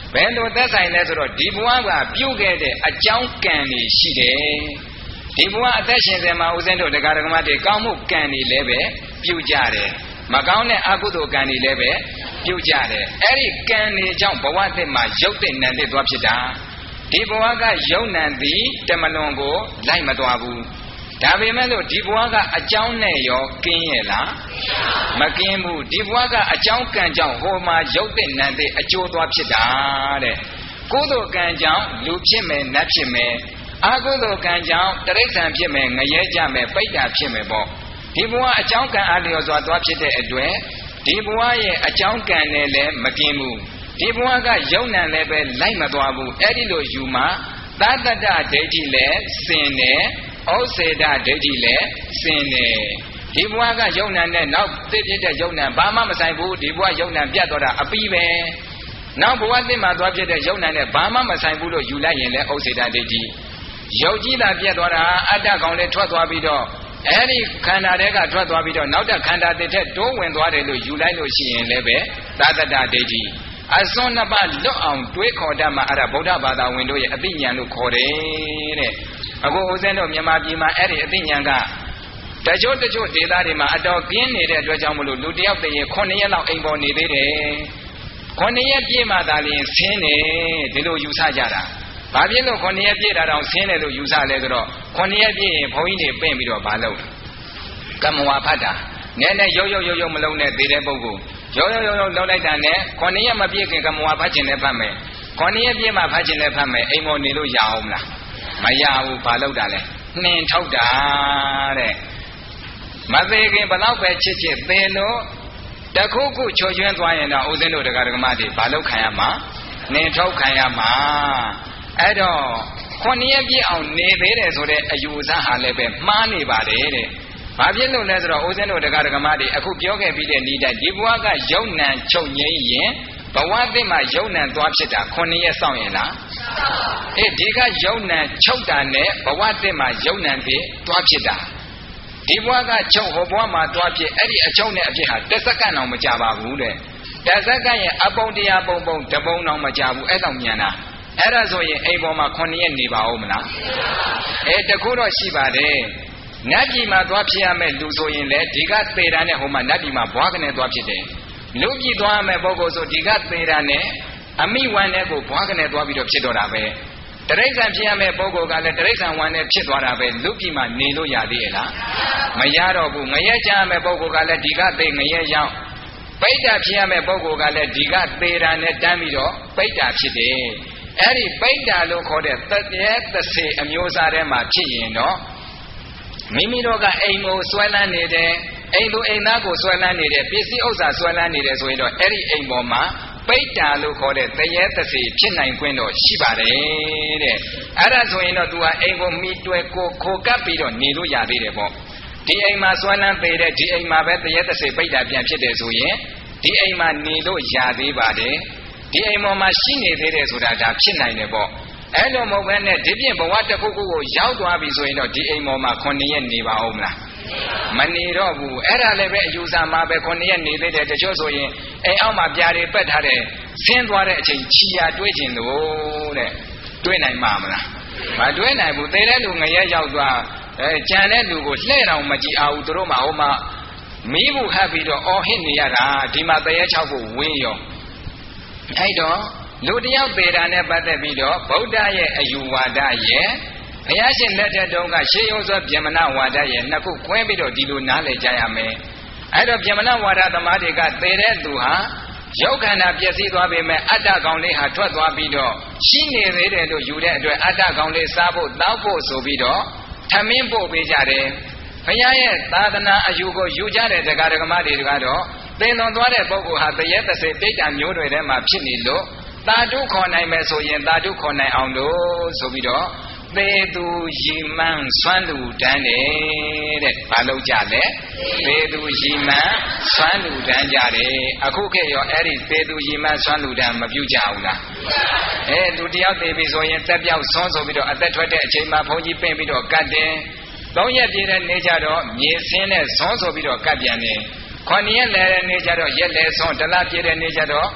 ဘယ်လိုသက်ဆိုင်လဲဆိုတော့ဒီဘဝကပြုခဲ့တဲ့အကြောင်းကံတွေရှိတယ်ဒီဘဝအသက်ရှင်စဉ်မှာဦးဇင်းတို့တရားဓမ္မတွေကောင်းမှုကံတွေလည်းပဲပြုကြတယ်မကောင်းတဲ့အကုသိုလ်ကံတွေလည်းပဲပြုကြတယ်အဲ့ဒီကံတွေကြောင့်ဘဝသစ်မှာရုပ်သိနံသိသွားဖြစ်တာဒီဘဝကယုံနံသည်တမလွန်ကိုလိုက်မသွားဘူးဒါပေမဲ့လို့ဒီဘဝကအကြောင်းနဲ့ရောကင်းရဲ့လားမကင်းဘူးဒီဘဝကအကြောင်းကံကြောင့်ဟိုမှာရုပ်သိနံသိအကျိုးသွားဖြစ်တာတဲ့ကုသိုလ်ကံကြောင့်လူဖြစ်မယ်နတ်ဖြစ်မယ်အကုသိုလ်ကံကြောင့်တိရစ္ဆာန်ဖြစ်မယ်ငရဲကြမယ်ပိဋ္ဌာဖြစ်မယ်ပေါ့ဒီဘဝအကြောင်းကံအားလျော်စွာသွားဖြစ်တဲ့အတွက်ဒီဘဝရဲ့အကြောင်းကံနဲ့လည်းမကင်းဘူးဒီဘဝကယုံနံလည်းပဲလိုက်မသွားဘူးအဲ့ဒီလိုယူမှာသတ္တတဒိဋ္ဌိလည်းစင်တယ်ဩစေတဒိဋ္ဌိလည်းစင်တယ်ဒီဘဝကယုံနံနဲ့နောက်သိဖြစ်တဲ့ယုံနံဘာမှမဆိုင်ဘူးဒီဘဝယုံနံပြတ်သွားတာအပြီးပဲနောက်ဘဝသစ်မှာသွားဖြစ်တဲ့ယုံနံနဲ့ဘာမှမဆိုင်ဘူးလို့ယူလိုက်ရင်လည်းဩစေတဒိဋ္ဌိယုတ်ကြီးတာပြတ်သွားတာအတ္တကောင်လေးထွက်သွားပြီးတော့အဲ့ဒီခန္ဓာတွေကထွက်သွားပြီးတော့နောက်တဲ့ခန္ဓာတစ်ထက်တိုးဝင်သွားတယ်လို့ယူလိုက်လို့ရှိရင်လည်းပဲသတ္တတဒိဋ္ဌိအစွန်းနှစ်ပါးလွတ်အောင်တွေးခေါ်တတ်မှအဲ့ဒါဗုဒ္ဓဘာသာဝင်တို့ရဲ့အသိဉာဏ်လို့ခေါ်တယ်တဲ့အခုဦးဇင်းတို့မြန်မာပြည်မှာအဲ့ဒီအသိဉာဏ်ကတချို့တချို့ဒေသတွေမှာအတော်ကင်းနေတဲ့အတွက်ကြောင့်မလို့လူတယောက်တည်းရင်ခုနှစ်ရက်လောက်အိမ်ပေါ်နေသေးတယ်ခုနှစ်ရက်ပြည့်မှသာလျှင်ဆင်းတယ်ဒီလိုယူဆကြတာဘာဖြစ်လို့ခုနှစ်ရက်ပြည့်တာတောင်ဆင်းတယ်လို့ယူဆလဲဆိုတော့ခုနှစ်ရက်ပြည့်ရင်ဘုန်းကြီးတွေပင့်ပြီးတော့မလုပ်ကမ္မဝါဖတ်တာနည်းနည်းရုပ်ရုပ်ရုပ်ရုပ်မလုံးနဲ့သေးတဲ့ပုဂ္ဂိုလ်ရုပ်ရုပ်ရုပ်ရုပ်လုံးလိုက်တာနဲ့ခုနှစ်ရက်မပြည့်ခင်ကမ္မဝါဖတ်ခြင်းနဲ့ဖတ်မယ်ခုနှစ်ရက်ပြည့်မှဖတ်ခြင်းနဲ့ဖတ်မယ်အိမ်ပေါ်နေလို့ရအောင်မလားမရဘူးဘာလုပ်တာလဲနှင်ထုတ်တာတဲ့မသေးခင်ဘလောက်ပဲချစ်ချစ်သေလို့တခုခုချွတ်ကျွန်းသွားရင်တော့ဦးဇင်းတို့တရားဓမ္မတွေဘာလုပ်ခံရမှာနှင်ထုတ်ခံရမှာအဲ့တော့ခုနှစ်ရက်ပြည့်အောင်နေသေးတယ်ဆိုတဲ့အယူအဆဟာလည်းပဲမှားနေပါတယ်တဲ့ဘာဖြစ်လို့လဲဆိုတော့ဦးဇင်းတို့တရားဓမ္မတွေအခုပြောခဲ့ပြီးတဲ့ဤတိုင်းဒီဘဝကယုံနံချုပ်ငြိမ်းရင်ဘဝသစ်မှာယုံနံသွားဖြစ်တာခုနှစ်ရက်စောင့်ရင်လားအေးဒီကယုံနံချုပ်တာနဲ့ဘဝသစ်မှာယုံနံပြီးသွားဖြစ်တာဒီဘဝကချုပ်ဟိုဘဝမှာသွားဖြစ်အဲ့ဒီအချုပ်နဲ့အဖြစ်ဟာတစ်စက္ကန့်အောင်မကြပါဘူးတဲ့တစ်စက္ကန့်ရဲ့အပုံတရားပုံပုံတပုံအောင်မကြဘူးအဲ့တော့မြန်တာအဲ့ဒါဆိုရင်အိမ်ပေါ်မှာခုနှစ်ရက်နေပါဦးမလားအဲတခုတော့ရှိပါတယ်နတ်ပြည်မှာသွားဖြစ်ရမယ်လူဆိုရင်လေဒီကသေတာနဲ့ဟိုမှာနတ်ပြည်မှာဘွားကနေသွားဖြစ်တယ်လူပြည်သွားရမယ်ပုဂ္ဂိုလ်ဆိုဒီကသေတာနဲ့အမိဝမ်းနဲ့ကိုဘွားကနေသွားပြီးတော့ဖြစ်တော့တာပဲတရိစ္ဆာန်ဖြစ်ရမယ်ပုဂ္ဂိုလ်ကလည်းတရိစ္ဆာန်ဝမ်းနဲ့ဖြစ်သွားတာပဲလူပြည်မှာနေလို့ရသေးရဲ့လားမရတော့ဘူးငရဲချရမယ်ပုဂ္ဂိုလ်ကလည်းဒီကသေငရဲရောက်ပိဋ္ဌာဖြစ်ရမယ်ပုဂ္ဂိုလ်ကလည်းဒီကသေတာနဲ့တန်းပြီးတော့ပိဋ္ဌာဖြစ်တယ်အဲ့ဒီပိဋ္ဌာလို့ခေါ်တဲ့တရေတစေအမျိုးအစားထဲမှာဖြစ်ရင်တော့မိမိတို့ကအိမ်ကိုဆွဲလန်းနေတယ်အိမ်သူအိမ်သားကိုဆွဲလန်းနေတယ်ပစ္စည်းဥစ္စာဆွဲလန်းနေတယ်ဆိုရင်တော့အဲ့ဒီအိမ်ပေါ်မှာပိဋ္ဌာလို့ခေါ်တဲ့တရေတစေဖြစ်နိုင်ခွင့်တော့ရှိပါတယ်တဲ့အဲ့ဒါဆိုရင်တော့သူကအိမ်ကိုမိတွယ်ကိုခိုကပ်ပြီးတော့နေလို့ရသေးတယ်ပေါ့ဒီအိမ်မှာဆွဲလန်းပေတဲ့ဒီအိမ်မှာပဲတရေတစေပိဋ္ဌာပြန်ဖြစ်တယ်ဆိုရင်ဒီအိမ်မှာနေလို့ရသေးပါတယ်ဒီအိမ်ပေါ်မှာရှိနေသေးတယ်ဆိုတာဒါဖြစ်နိုင်တယ်ပေါ့အဲ့လိုမဟုတ်ဘဲနဲ့ဒီပြင်ဘဝတစ်ခုခုကိုရောက်သွားပြီဆိုရင်တော့ဒီအိမ်ပေါ်မှာခုနှစ်ရက်နေပါဦးမလားမနေတော့ဘူးအဲ့ဒါလည်းပဲအယူဆမှာပဲခုနှစ်ရက်နေသေးတယ်တချို့ဆိုရင်အိမ်အောက်မှာပြာတွေပက်ထားတယ်ဆင်းသွားတဲ့အချိန်ချီရတွေးကျင်လို့တဲ့တွေးနိုင်မှာမလားမတွေးနိုင်ဘူးသေတဲ့လူငရဲရောက်သွားအဲကြံတဲ့လူကိုလှဲ့တော်မကြည့်အောင်သူတို့မှဟိုမှာမီးဘူးဟပ်ပြီးတော့အော်ဟစ်နေရတာဒီမှာတရေချောက်ကိုဝင်းရောအဲ့တော့လူတယောက်ပေတာနဲ့ပတ်သက်ပြီးတော့ဗုဒ္ဓရဲ့အယူဝါဒရဲ့ဘုရားရှင်လက်ထက်တုန်းကရှေးရိုးစွဲဗျမနဝါဒရဲ့နှစ်ခုခွဲပြီးတော့ဒီလိုနားလည်ကြရမယ်အဲ့တော့ဗျမနဝါဒသမားတွေကသေတဲ့သူဟာရုပ်ခန္ဓာပျက်စီးသွားပေမဲ့အတ္တကောင်လေးဟာထွက်သွားပြီးတော့ရှိနေသေးတယ်လို့ယူတဲ့အတွက်အတ္တကောင်လေးစားဖို့တောက်ဖို့ဆိုပြီးတော့ထမင်းပို့ပေးကြတယ်ဘုရားရဲ့သာသနာအယူကိုယူကြတဲ့တရားဓမ္မတွေကတော့သင်တော်သွားတဲ့ပုဂ္ဂိုလ်ဟာတရေတစေပိဋ္ဌာမျိုးတွေထဲမှာဖြစ်နေလို့သာဓုခေါ်နိုင်မယ်ဆိုရင်သာဓုခေါ်နိုင်အောင်လို့ဆိုပြီးတော့သေသူရီမန်းဆွမ်းလူတန်းတယ်တဲ့ဘာလို့ကြလဲသေသူရီမန်းဆွမ်းလူတန်းကြတယ်အခုခေတ်ရောအဲ့ဒီသေသူရီမန်းဆွမ်းလူတန်းမပြုကြဘူးလားအဲလူတယောက်သေပြီဆိုရင်တက်ပြောက်ဆွမ်းဆိုပြီးတော့အသက်ထွက်တဲ့အချိန်မှာဘုန်းကြီးပင့်ပြီးတော့ကတ်တယ်သုံးရက်ပြည့်တဲ့နေ့ကျတော့မြေဆင်းနဲ့ဆွမ်းဆိုပြီးတော့ကတ်ပြန်တယ်ခွန်ရက်လဲတဲ့နေ့ကျတော့ရက်လဲဆွမ်းတလပြည့်တဲ့နေ့ကျတော့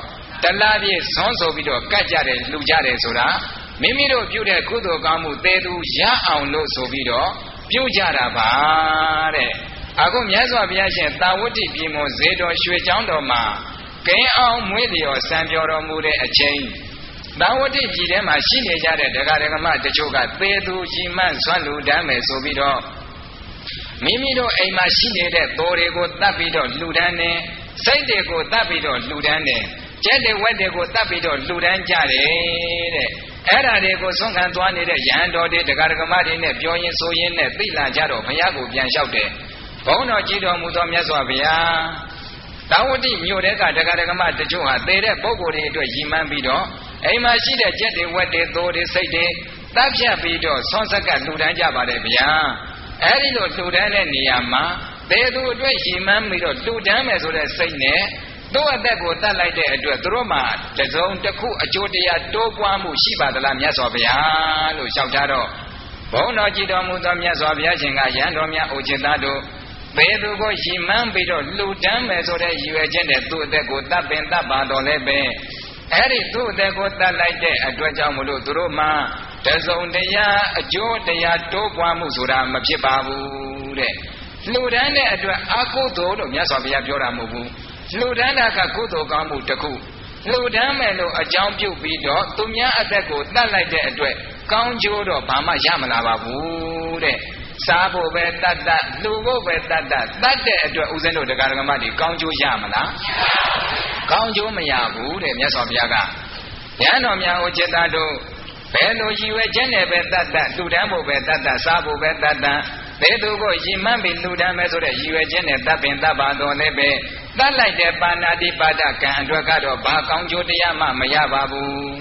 တလားပြေဇွန်းဆိုပြီးတော့ကတ်ကြတယ်လှူကြတယ်ဆိုတာမိမိတို့ပြုတဲ့ကုသိုလ်ကောင်းမှုသေသူရအောင်လို့ဆိုပြီးတော့ပြုကြတာပါတဲ့အခုမြတ်စွာဘုရားရှင်သာဝတိပြည်မွန်ဇေတော်ရွှေကျောင်းတော်မှာကင်းအောင်မွေးလျော်စံပြောတော်မူတဲ့အချိန်သာဝတိပြည်ထဲမှာရှိနေကြတဲ့ဒကာဒကမတချို့ကသေသူကြီးမှန်ဆွမ်းလူတမ်းမယ်ဆိုပြီးတော့မိမိတို့အိမ်မှာရှိနေတဲ့သောတွေကိုတတ်ပြီးတော့လှူဒန်းနေစိတ်တွေကိုတတ်ပြီးတော့လှူဒန်းနေကျက်တဲ့ဝက်တွေကိုတတ်ပြီးတော့လှူဒန်းကြတယ်တဲ့အဲ့ဒါတွေကိုဆွမ်းခံသွားနေတဲ့ယဟန်တော်တွေဒကာဒကမတွေနဲ့ပြောရင်ဆိုရင်နဲ့သိလာကြတော့ဘုရားကိုပြန်လျှောက်တယ်ဘုန်းတော်ကြည်တော်မူသောမြတ်စွာဘုရားသာဝတိမြို့တဲကဒကာဒကမတချို့ဟာသေတဲ့ပုဂ္ဂိုလ်တွေအတွက်ရည်မှန်းပြီးတော့အိမ်မှာရှိတဲ့ကျက်တွေဝက်တွေသိုးတွေစိတ်တွေတပ်ဖြတ်ပြီးတော့ဆွမ်းဆက်ကလှူဒန်းကြပါတယ်ဗျာအဲ့ဒီလိုလှူဒန်းတဲ့နေရာမှာသေသူအတွက်ရည်မှန်းပြီးတော့လှူဒန်းမယ်ဆိုတဲ့စိတ်နဲ့သူ့အသက်ကိုတတ်လိုက်တဲ့အတွက်သူတို့မှာတစုံတစ်ခုအကျိုးတရားတိုးပွားမှုရှိပါသလားမြတ်စွာဘုရားလို့လျှောက်ကြတော့ဘုန်းတော်ကြည်တော်မူသောမြတ်စွာဘုရားရှင်ကယဟန်တော်များအိုจิตသားတို့ဘေသူကိုရည်မှန်းပြီးတော့လှူဒန်းမယ်ဆိုတဲ့ရည်ရွယ်ချက်နဲ့သူ့အသက်ကိုတတ်ပင်တတ်ပါတော်လဲပဲအဲ့ဒီသူ့အသက်ကိုတတ်လိုက်တဲ့အတွက်ကြောင့်မလို့သူတို့မှာတစုံတရားအကျိုးတရားတိုးပွားမှုဆိုတာမဖြစ်ပါဘူးတဲ့လှူဒန်းတဲ့အတွက်အကုသိုလ်လို့မြတ်စွာဘုရားပြောတာမဟုတ်ဘူးလှူဒန်းတာကကုသိုလ်ကောင်းမှုတစ်ခုလှူဒန်းမယ်လို့အကြောင်းပြုပြီးတော့သူများအသက်ကိုတတ်လိုက်တဲ့အတွက်ကောင်းကျိုးတော့ဘာမှရမလာပါဘူးတဲ့စားဖို့ပဲတတ်တတ်လှူဖို့ပဲတတ်တတ်တတ်တဲ့အတွက်ဦးဇင်းတို့တရားဓမ္မတွေကောင်းကျိုးရမလားကောင်းကျိုးမရဘူးတဲ့မြတ်စွာဘုရားကဉာဏ်တော်များကိုจิตသားတို့ဘယ်လိုရည်ရွယ်ချက်နဲ့ပဲတတ်တတ်လှူဒန်းဖို့ပဲတတ်တတ်စားဖို့ပဲတတ်တတ်သေသူကိုရည်မှန်းပြီးလှူဒန်းမယ်ဆိုတဲ့ရည်ရွယ်ချက်နဲ့တတ်ပင်တတ်ပါတော်လည်းပဲတတ်လိုက်တဲ့ပါဏာတိပါဒကံအတွက်ကတော့ဘာကောင်းကျိုးတရားမှမရပါဘူး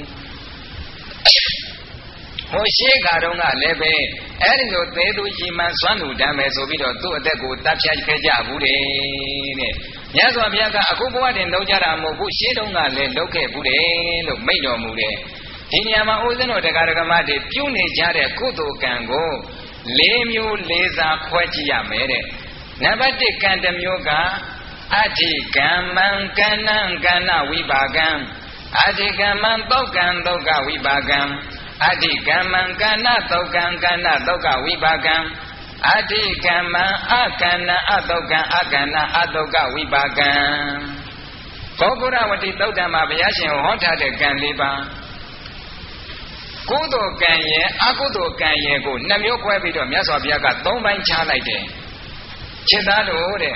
ဟိုရှိခါတုန်းကလည်းပဲအဲ့ဒီလိုသေသူကြီးမှန်စွမ်းလူတမ်းမယ်ဆိုပြီးတော့သူ့အသက်ကိုတပ်ဖြတ်ခဲ့ကြဘူးတဲ့မြတ်စွာဘုရားကအခုဘဝတည်းလုံးကြတာမဟုတ်ဘူးရှင်းတုန်းကလည်းလုပ်ခဲ့ဘူးတယ်လို့မိန့်တော်မူတယ်ဒီနေရာမှာဦးဇင်းတို့တရားဓမ္မတွေပြုနေကြတဲ့ကုသိုလ်ကံကိုလေးမျိုးလေးစားခွဲကြည့်ရမယ်တဲ့နံပါတ်တစ်ကံတစ်မျိုးကအဋ္ဌိကမ္မံကဏ္ဏံကဏ္ဍဝိပါကံအဋ္ဌိကမ္မံသုတ်ကံသုတ်ကဝိပါကံအဋ္ဌိကမ္မံကဏ္ဍသုတ်ကံကဏ္ဍသုတ်ကဝိပါကံအဋ္ဌိကမ္မံအကဏ္ဍအသုတ်ကံအကဏ္ဍအသုတ်ကဝိပါကံဘောဂုရဝတိသုတ်တံမှာဘုရားရှင်ဟောထားတဲ့ကံလေးပါကုသိုလ်ကံရဲ့အကုသိုလ်ကံရဲ့ကိုနှစ်မျိုးခွဲပြီးတော့မြတ်စွာဘုရားကသုံးပိုင်းခြားလိုက်တယ်จิตသားတို့တဲ့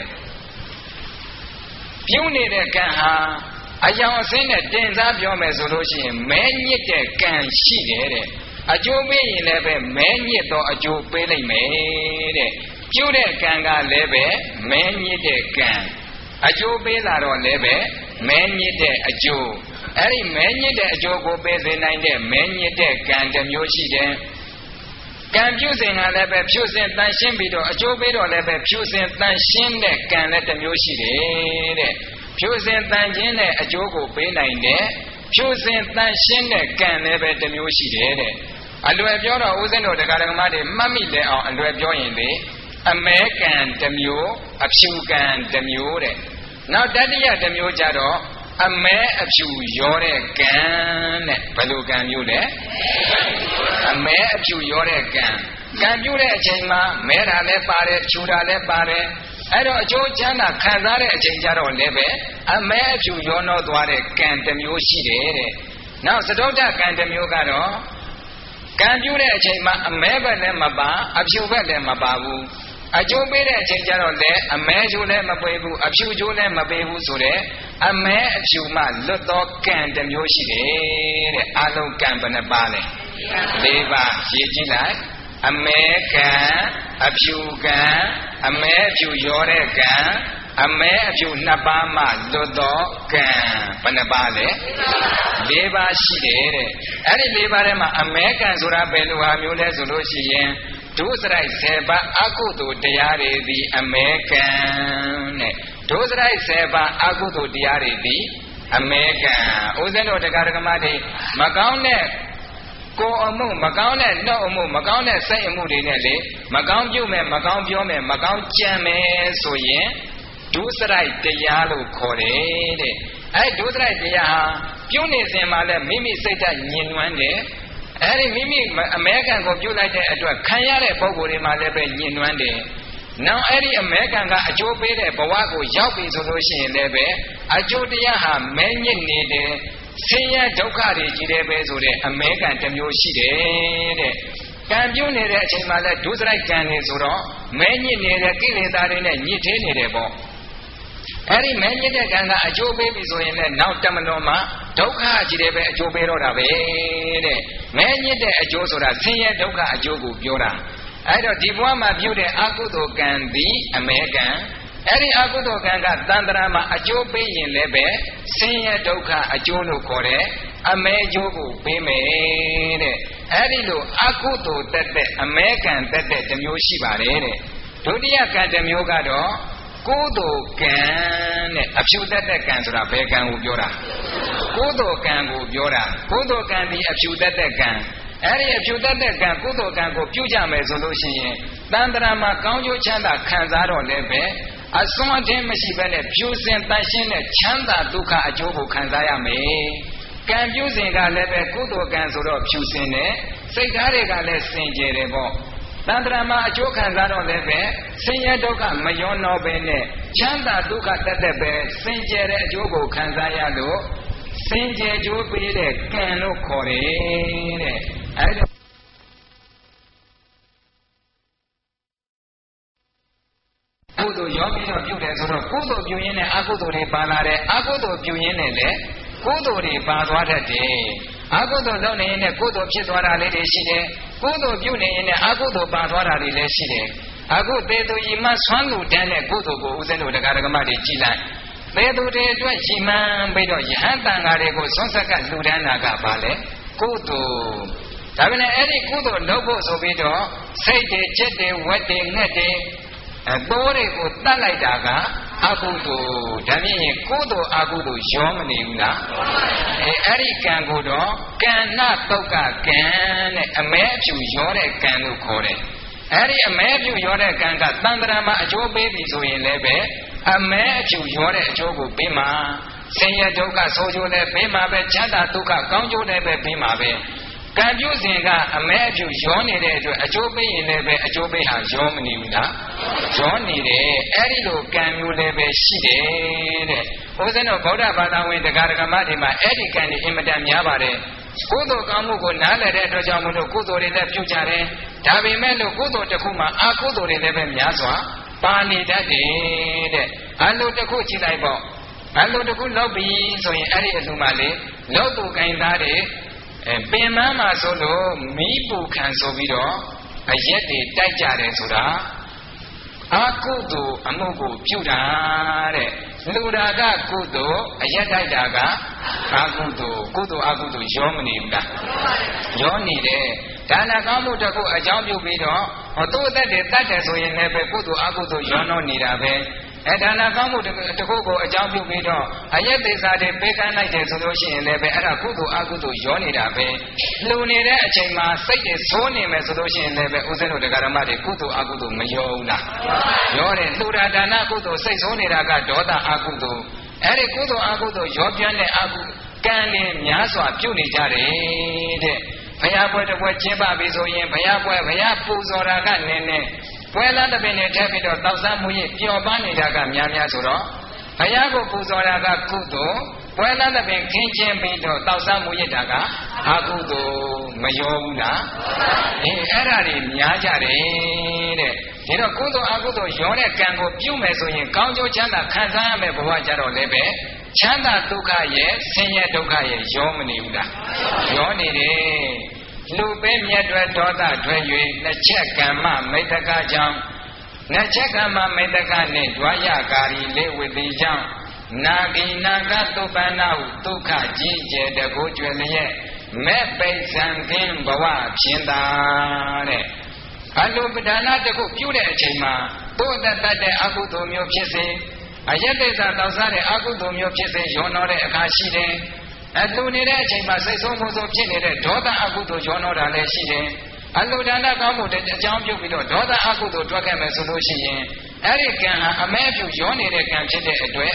ပြုနေတဲ့ကံဟာအယောင်အစင်းနဲ့တင်စားပြောမယ်ဆိုလို့ရှိရင်မဲညစ်တဲ့ကံရှိတယ်တဲ့အကျိုးပေးရင်လည်းပဲမဲညစ်တော့အကျိုးပေးလိုက်မယ်တဲ့ပြုတဲ့ကံကလည်းပဲမဲညစ်တဲ့ကံအကျိုးပေးလာတော့လည်းပဲမဲညစ်တဲ့အကျိုးအဲ့ဒီမဲညစ်တဲ့အကျိုးကိုပေးစေနိုင်တဲ့မဲညစ်တဲ့ကံတစ်မျိုးရှိတယ်ကံပြုစဉ်ကလည်းပဲဖြူစင်တန်ရှင်းပြီးတော့အကျိုးပေးတော့လည်းပဲဖြူစင်တန်ရှင်းတဲ့ကံလည်းတစ်မျိုးရှိတယ်တဲ့ဖြူစင်တန်ခြင်းနဲ့အကျိုးကိုပေးနိုင်တဲ့ဖြူစင်တန်ရှင်းတဲ့ကံလည်းပဲတစ်မျိုးရှိတယ်တဲ့အလွယ်ပြောတော့ဦးဇင်းတို့တရားဓမ္မတွေမှတ်မိတဲ့အောင်အလွယ်ပြောရင်လေအမဲကံတစ်မျိုးအဖြူကံတစ်မျိုးတဲ့နောက်တတိယတစ်မျိုးကြတော့အမဲအဖြူရောတဲ့ကံတဲ့ဘယ်လိုကံမျိုးလဲအမဲအဖြူရောတဲ့ကံကံပြုတဲ့အချိန်မှာမဲတာလည်းပါတယ်ဖြူတာလည်းပါတယ်အဲ့တော့အကျိုးချမ်းသာခံစားတဲ့အချိန်ကြတော့လည်းပဲအမဲအဖြူရောနှောသွားတဲ့ကံတစ်မျိုးရှိတယ်တဲ့နောက်သဒ္ဓဋ္ဌကံတစ်မျိုးကတော့ကံပြုတဲ့အချိန်မှာအမဲဘက်လည်းမပါအဖြူဘက်လည်းမပါဘူးအကျိုးပေးတဲ့အချိန်ကျတော့လည်းအမဲကျိုးလည်းမပေးဘူးအဖြူကျိုးလည်းမပေးဘူးဆိုတဲ့အမဲအဖြူမှလွတ်သောကံတစ်မျိုးရှိတယ်တဲ့အလုံးကံဘယ်နှပါလဲလေးပါရေးကြည့်လိုက်အမဲကံအဖြူကံအမဲအဖြူရောတဲ့ကံအမဲအဖြူနှစ်ပါးမှလွတ်သောကံဘယ်နှပါလဲလေးပါရှိတယ်တဲ့အဲ့ဒီလေးပါးထဲမှာအမဲကံဆိုတာဘယ်လိုဟာမျိုးလဲဆိုလို့ရှိရင်ဒုစရိုက်ဆယ်ပါးအကုသိုလ်တရားတွေသည်အမဲကံတဲ့ဒုစရိုက်ဆယ်ပါးအကုသိုလ်တရားတွေသည်အမဲကံဦးဇင်းတို့တရားဓမ္မတွေမကောင်းတဲ့ကိုယ်အမှုမကောင်းတဲ့နှုတ်အမှုမကောင်းတဲ့စိတ်အမှုတွေနဲ့လေမကောင်းပြုမယ်မကောင်းပြောမယ်မကောင်းကြံမယ်ဆိုရင်ဒုစရိုက်တရားလို့ခေါ်တယ်တဲ့အဲဒုစရိုက်တရားဟာပြုနေစဉ်မှာလည်းမိမိစိတ်ဓာတ်ညင်နွမ်းတယ်အဲ့ဒီမိမိအမဲကံကိုပြုလိုက်တဲ့အတွက်ခံရတဲ့ပုံကိုယ်တွေမှာလည်းပဲညင်နွမ်းတယ်နောက်အဲ့ဒီအမဲကံကအကျိုးပေးတဲ့ဘဝကိုရောက်ပြီဆိုလို့ရှိရင်လည်းပဲအကျိုးတရားဟာမဲညစ်နေတယ်ဆင်းရဲဒုက္ခတွေကြီးတယ်ပဲဆိုတဲ့အမဲကံတစ်မျိုးရှိတယ်တဲ့ကံပြုနေတဲ့အချိန်မှာလည်းဒုစရိုက်ကံနေဆိုတော့မဲညစ်နေတဲ့ကိလေသာတွေနဲ့ညစ်သေးနေတယ်ပေါ့အဲ့ဒီမဲညစ်တဲ့ကံကအကျိုးပေးပြီဆိုရင်လည်းနောက်တမလွန်မှာဒုက္ခကြီးတယ်ပဲအကျိုးပေးတော့တာပဲတဲ့မဲညစ်တဲ့အကျိုးဆိုတာဆင်းရဲဒုက္ခအကျိုးကိုပြောတာအဲ့တော့ဒီဘဝမှာပြုတဲ့အကုသိုလ်ကံသည်အမဲကံအဲ့ဒီအကုသိုလ်ကံကတန်ត្រာမှာအကျိုးပေးရင်လည်းပဲဆင်းရဲဒုက္ခအကျိုးလို့ခေါ်တဲ့အမဲအကျိုးကိုပေးမယ်တဲ့အဲ့ဒီလိုအကုသိုလ်တက်တဲ့အမဲကံတက်တဲ့တစ်မျိုးရှိပါတယ်တဲ့ဒုတိယကံတစ်မျိုးကတော့ကုသိုလ်ကံတဲ့အဖြူတက်တဲ့ကံဆိုတာဘယ်ကံကိုပြောတာကုသိုလ်ကံကိုပြောတာကုသိုလ်ကံဒီအဖြူတက်တဲ့ကံအဲ့ဒီအဖြူတက်တဲ့ကံကုသိုလ်ကံကိုပြုကြမယ်ဆိုလို့ရှိရင်တန်ត្រာမှာကောင်းကျိုးချမ်းသာခံစားတော့လည်းပဲအစွမ်းအထင်းမရှိဘဲနဲ့ဖြူစင်တန်ရှင်းတဲ့ချမ်းသာဒုက္ခအကျိုးကိုခံစားရမယ်ကံပြုစဉ်ကလည်းပဲကုသိုလ်ကံဆိုတော့ဖြူစင်တယ်စိတ်ဓာတ်တွေကလည်းစင်ကြယ်တယ်ပေါ့တန်ត្រာမှာအကျိုးခံစားတော့လည်းပဲဆင်းရဲဒုက္ခမရောတော့ဘဲနဲ့ချမ်းသာဒုက္ခတက်တက်ပဲစင်ကြယ်တဲ့အကျိုးကိုခံစားရလို့စင်ကြယ်ကျိုးပေးတဲ့ကံလို့ခေါ်တယ်တဲ့အဲ့ဒါကုသိုလ်ရောပြီးတော့ပြုတယ်ဆိုတော့ကုသိုလ်ပြုရင်းနဲ့အကုသိုလ်တွေပါလာတယ်အကုသိုလ်ပြုရင်းနဲ့လည်းကုသိုလ်တွေပါသွားတတ်တယ်အကုသိုလ်လုပ်နေရင်လည်းကုသိုလ်ဖြစ်သွားတာလေးတွေရှိတယ်ကုသိုလ်ပြုနေရင်လည်းအကုသိုလ်ပါသွားတာတွေလည်းရှိတယ်အခုသေသူဤမှဆွမ်းလူတန်းတဲ့ကုသိုလ်ကိုဦးဇင်းတို့တရားဓမ္မတွေကြည်လိုက်သေသူတွေအတွက်ရှိမှန်းပြီးတော့ယဟန်တန်ဃာတွေကိုဆွမ်းဆက်ကလူတန်းတာကပါလေကုသိုလ်ဒါပေမဲ့အဲ့ဒီကုသိုလ်လုပ်ဖို့ဆိုပြီးတော့စိတ်တွေจิตတွေဝက်တွေငှက်တွေအတိုးတွေကိုတတ်လိုက်တာကအကုသိုလ်ဒါဖြင့်ရင်ကုသိုလ်အကုသိုလ်ရောမနေဘူးလားအဲအဲ့ဒီကံကိုတော့ကံနာတုတ်ကကံတဲ့အမဲအဖြူရောတဲ့ကံလို့ခေါ်တယ်အဲ့ဒီအမဲအဖြူရောတဲ့ကံကတန်ត្រာမှာအကျိုးပေးပြီဆိုရင်လည်းပဲအမဲအဖြူရောတဲ့အကျိုးကိုပေးမှာဆင်းရဲဒုက္ခဆိုးကျိုးလည်းပေးမှာပဲချမ်းသာဒုက္ခကောင်းကျိုးလည်းပဲပေးမှာပဲကံပြုစဉ်ကအမဲအဖြူရောနေတဲ့အတွက်အကျိုးပေးရင်လည်းပဲအကျိုးပေးဟာရောမနေဘူးလားရောနေတယ်အဲ့ဒီလိုကံမျိုးလည်းပဲရှိတယ်တဲ့ဦးဇင်းတို့ဗုဒ္ဓဘာသာဝင်တရားဓမ္မတွေမှာအဲ့ဒီကံတွေအင်မတန်များပါတယ်ကုသိုလ်ကောင်းမှုကိုနားလည်တဲ့အတွက်ကြောင့်မလို့ကုသိုလ်တွေလည်းပြုကြတယ်ဒါပေမဲ့လို့ကုသိုလ်တစ်ခုမှာအကုသိုလ်တွေလည်းပဲများစွာပါနေတတ်တယ်တဲ့အလိုတစ်ခုကြည့်လိုက်ပေါ့အလိုတစ်ခုလုပ်ပြီးဆိုရင်အဲ့ဒီအလိုမှလေလုပ်သူကင်သားတွေအဲပင်မမှာဆိုလို့မီးပူခံဆိုပြီးတော့အရက်တွေတိုက်ကြတယ်ဆိုတာအကုသိုလ်အမှုကိုပြုတာတဲ့လူတာကကုသိုလ်အရက်တိုက်တာကအကုသိုလ်ကုသိုလ်အကုသိုလ်ရောမနေဘူးလားရောနေတယ်ဒါနကောင်းမှုတစ်ခုအကြောင်းပြုပြီးတော့ဟောသူ့အသက်တွေတတ်တယ်ဆိုရင်လည်းပဲကုသိုလ်အကုသိုလ်ရောတော့နေတာပဲအဲဒါနကောင်းမှုတစ်ခုကိုအကြောင်းပြုပြီးတော့အယက်သေးစားတွေပေးကမ်းလိုက်တယ်ဆိုလို့ရှိရင်လည်းပဲအဲ့ဒါကုသိုလ်အကုသိုလ်ရောနေတာပဲလူနေတဲ့အချိန်မှာစိတ်တွေဆိုးနေမယ်ဆိုလို့ရှိရင်လည်းပဲဦးဇင်းတို့တရားဓမ္မတွေကုသိုလ်အကုသိုလ်မရောဘူးလားရောတယ်လူတာဒါနကုသိုလ်စိတ်ဆိုးနေတာကဒေါသအကုသိုလ်အဲ့ဒီကုသိုလ်အကုသိုလ်ရောပြန်းတဲ့အကုကံတွေများစွာပြုနေကြတယ်တဲ့ဘုရားပွဲတစ်ပွဲကျင်းပပြီဆိုရင်ဘုရားပွဲဘုရားပူဇော်တာကနည်းနည်းပွဲလမ်းတစ်ပင်နဲ့ထည့်ပြီးတော့တောက်စားမှုရင်ပျော်ပန်းနေတာကများများဆိုတော့ဘုရားကိုပူဇော်တာကကုသိုလ်ပွဲလမ်းတစ်ပင်ခင်းကျင်းပြီးတော့တောက်စားမှုရတာကအကုသိုလ်မရောဘူးလားအေးအဲ့ဒါတွေများကြတယ်တဲ့ဒီတော့ကုသိုလ်အကုသိုလ်ရောတဲ့ကံကိုပြုမယ်ဆိုရင်ကောင်းကျိုးချမ်းသာခံစားရမယ်ဘဝကြတော့လည်းပဲချမ်းသာဒုက္ခရဲ့ဆင်းရဲဒုက္ခရဲ့ရောမနေဘူးလားရောနေတယ်လူပေးမြတ်တွေဒေါသထွဲ၍နှစ်ချက်ကမ္မမိတ္တကကြောင့်နှစ်ချက်ကမ္မမိတ္တကနှင့်ဒွါယကာရီလေးဝိတိကြောင့်နာဂိနာကတုပ္ပန္နဟုဒုက္ခကြီးကျယ်တကိုးကျွယ်လျက်မဲ့ပိဋ္ဌံကင်းဘဝဖြစ်တာတဲ့အလုပဒါနတခုပြုတဲ့အချိန်မှာတို့အတတ်တဲ့အကုသိုလ်မျိုးဖြစ်စေအယက်တိသာတောက်စားတဲ့အကုသိုလ်မျိုးဖြစ်စေရောတော့တဲ့အခါရှိတယ်အတူနေတဲ့အချိန်မှာစိတ်ဆိုးမှုဆိုးဖြစ်နေတဲ့ဒေါသအကုသိုလ်ရောတော့တာလည်းရှိတယ်အလုဒါနကောင်းမှုတဲ့အကြောင်းပြုပြီးတော့ဒေါသအကုသိုလ်တွက်ခဲ့မယ်ဆိုလို့ရှိရင်အဲ့ဒီကံဟာအမဲအဖြူရောနေတဲ့ကံဖြစ်တဲ့အတွက်